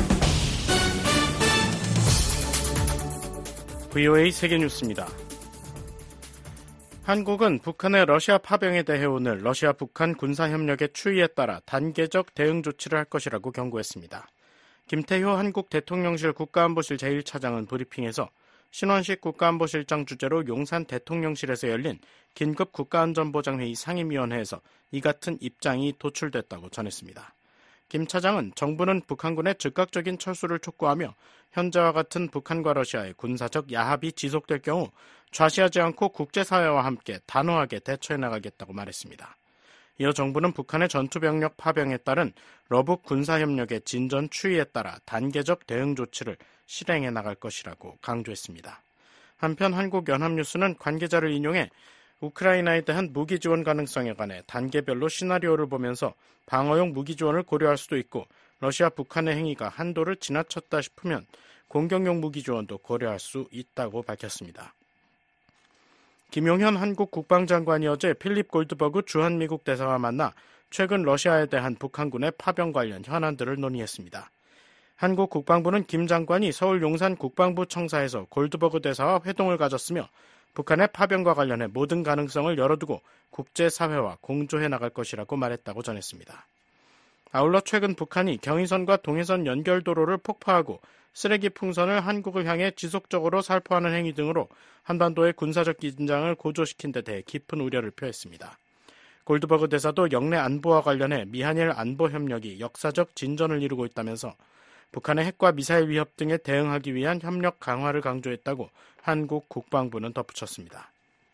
VOA 세계뉴스입니다. 한국은 북한의 러시아 파병에 대해 오늘 러시아 북한 군사협력의 추이에 따라 단계적 대응 조치를 할 것이라고 경고했습니다. 김태효 한국 대통령실 국가안보실 제1차장은 브리핑에서 신원식 국가안보실장 주재로 용산 대통령실에서 열린 긴급 국가안전보장회의 상임위원회에서 이 같은 입장이 도출됐다고 전했습니다. 김 차장은 정부는 북한군의 즉각적인 철수를 촉구하며 현재와 같은 북한과 러시아의 군사적 야합이 지속될 경우 좌시하지 않고 국제사회와 함께 단호하게 대처해 나가겠다고 말했습니다. 이어 정부는 북한의 전투병력 파병에 따른 러북 군사협력의 진전 추이에 따라 단계적 대응 조치를 실행해 나갈 것이라고 강조했습니다. 한편 한국연합뉴스는 관계자를 인용해 우크라이나에 대한 무기 지원 가능성에 관해 단계별로 시나리오를 보면서 방어용 무기 지원을 고려할 수도 있고 러시아 북한의 행위가 한도를 지나쳤다 싶으면 공격용 무기 지원도 고려할 수 있다고 밝혔습니다. 김용현 한국 국방장관이 어제 필립 골드버그 주한미국 대사와 만나 최근 러시아에 대한 북한군의 파병 관련 현안들을 논의했습니다. 한국 국방부는 김 장관이 서울 용산 국방부 청사에서 골드버그 대사와 회동을 가졌으며 북한의 파병과 관련해 모든 가능성을 열어두고 국제사회와 공조해 나갈 것이라고 말했다고 전했습니다. 아울러 최근 북한이 경의선과 동해선 연결도로를 폭파하고 쓰레기 풍선을 한국을 향해 지속적으로 살포하는 행위 등으로 한반도의 군사적 긴장을 고조시킨 데 대해 깊은 우려를 표했습니다. 골드버그 대사도 영내 안보와 관련해 미한일 안보협력이 역사적 진전을 이루고 있다면서 북한의 핵과 미사일 위협 등에 대응하기 위한 협력 강화를 강조했다고 한국 국방부는 덧붙였습니다.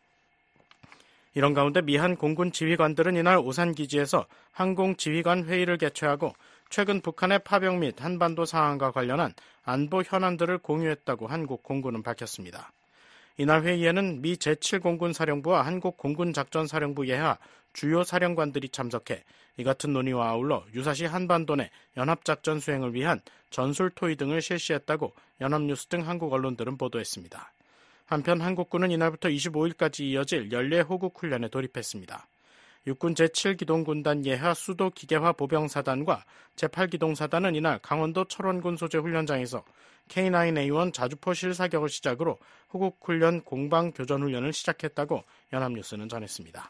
이런 가운데 미한 공군 지휘관들은 이날 오산기지에서 항공지휘관 회의를 개최하고 최근 북한의 파병 및 한반도 상황과 관련한 안보 현안들을 공유했다고 한국 공군은 밝혔습니다. 이날 회의에는 미 제7공군 사령부와 한국 공군작전사령부 예하 주요 사령관들이 참석해 이 같은 논의와 아울러 유사시 한반도 내 연합작전 수행을 위한 전술토의 등을 실시했다고 연합뉴스 등 한국 언론들은 보도했습니다. 한편 한국군은 이날부터 25일까지 이어질 연례 호국 훈련에 돌입했습니다. 육군 제7기동군단 예하 수도기계화 보병사단과 제8기동사단은 이날 강원도 철원군 소재 훈련장에서 K9A1 자주포 실사격을 시작으로 호국훈련 공방교전훈련을 시작했다고 연합뉴스는 전했습니다.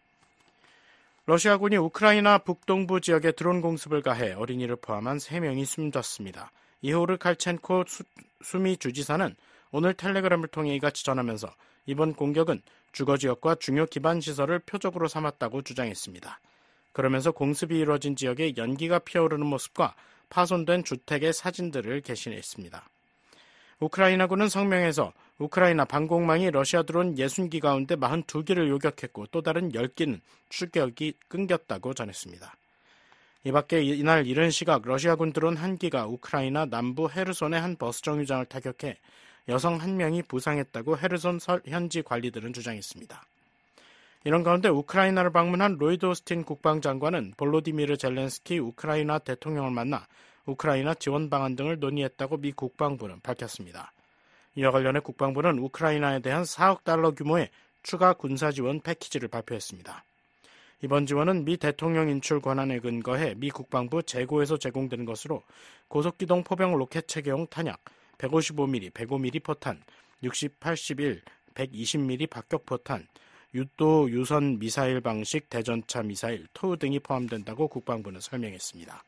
러시아군이 우크라이나 북동부 지역에 드론 공습을 가해 어린이를 포함한 3명이 숨졌습니다. 이호르 칼첸코 수미 주지사는 오늘 텔레그램을 통해 이같이 전하면서 이번 공격은 주거지역과 중요 기반시설을 표적으로 삼았다고 주장했습니다. 그러면서 공습이 이루어진 지역에 연기가 피어오르는 모습과 파손된 주택의 사진들을 게시했습니다. 우크라이나군은 성명에서 우크라이나 방공망이 러시아 드론 60기 가운데 42기를 요격했고 또 다른 10기는 추격이 끊겼다고 전했습니다. 이 밖에 이날 이른 시각 러시아군 드론 1기가 우크라이나 남부 헤르손의 한 버스 정류장을 타격해 여성 1명이 부상했다고 헤르손 현지 관리들은 주장했습니다. 이런 가운데 우크라이나를 방문한 로이드 오스틴 국방장관은 볼로디미르 젤렌스키 우크라이나 대통령을 만나 우크라이나 지원 방안 등을 논의했다고 미 국방부는 밝혔습니다. 이와 관련해 국방부는 우크라이나에 대한 4억 달러 규모의 추가 군사 지원 패키지를 발표했습니다. 이번 지원은 미 대통령 인출 권한에 근거해 미 국방부 재고에서 제공되는 것으로 고속기동 포병 로켓 체계용 탄약, 155mm, 105mm 포탄, 60, 81, 120mm 박격 포탄, 유도 유선 미사일 방식 대전차 미사일, 토우 등이 포함된다고 국방부는 설명했습니다.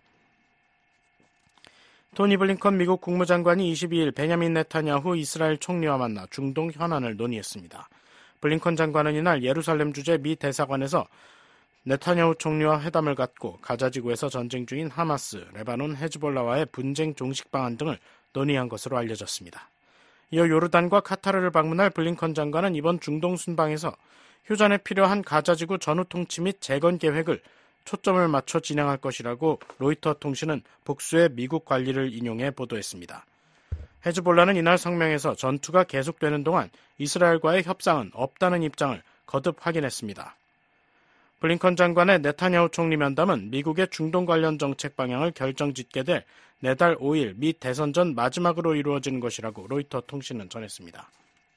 토니 블링컨 미국 국무장관이 22일 베냐민 네타냐후 이스라엘 총리와 만나 중동 현안을 논의했습니다. 블링컨 장관은 이날 예루살렘 주재 미 대사관에서 네타냐후 총리와 회담을 갖고 가자지구에서 전쟁 중인 하마스, 레바논, 헤즈볼라와의 분쟁 종식 방안 등을 논의한 것으로 알려졌습니다. 이어 요르단과 카타르를 방문할 블링컨 장관은 이번 중동 순방에서 휴전에 필요한 가자지구 전후 통치 및 재건 계획을 초점을 맞춰 진행할 것이라고 로이터 통신은 복수의 미국 관리를 인용해 보도했습니다. 헤즈볼라는 이날 성명에서 전투가 계속되는 동안 이스라엘과의 협상은 없다는 입장을 거듭 확인했습니다. 블링컨 장관의 네타냐후 총리 면담은 미국의 중동 관련 정책 방향을 결정짓게 될 내달 5일 미 대선 전 마지막으로 이루어지는 것이라고 로이터 통신은 전했습니다.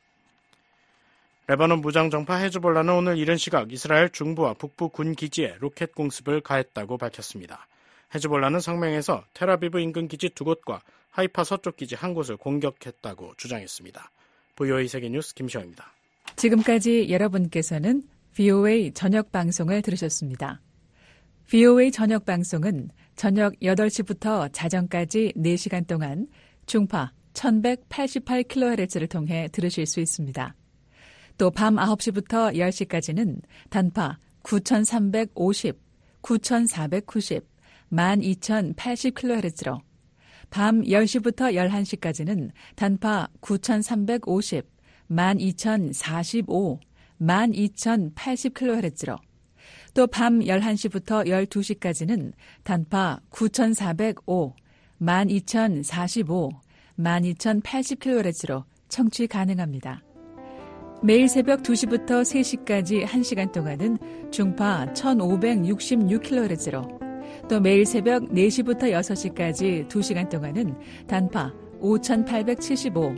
레바논 무장정파 헤즈볼라는 오늘 이른 시각 이스라엘 중부와 북부 군 기지에 로켓 공습을 가했다고 밝혔습니다. 헤즈볼라는 성명에서 텔아비브 인근 기지 2곳과 하이파 서쪽 기지 1곳을 공격했다고 주장했습니다. VOA 세계뉴스 김시영입니다. 지금까지 여러분께서는 VOA 저녁 방송을 들으셨습니다. VOA 저녁 방송은 저녁 8시부터 자정까지 4시간 동안 중파 1188kHz를 통해 들으실 수 있습니다. 또 밤 9시부터 10시까지는 단파 9350, 9490, 12080kHz로 밤 10시부터 11시까지는 단파 9350, 12045, 12080kHz로 또 밤 11시부터 12시까지는 단파 9405, 12045, 12080kHz로 청취 가능합니다. 매일 새벽 2시부터 3시까지 1시간 동안은 중파 1566kHz로 또 매일 새벽 4시부터 6시까지 2시간 동안은 단파 5875,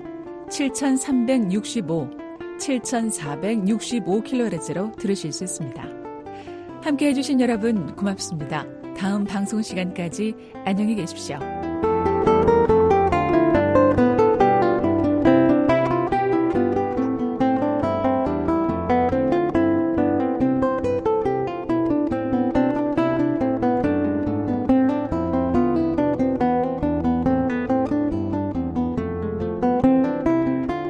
7365, 7465kHz로 들으실 수 있습니다. 함께해 주신 여러분 고맙습니다. 다음 방송 시간까지 안녕히 계십시오.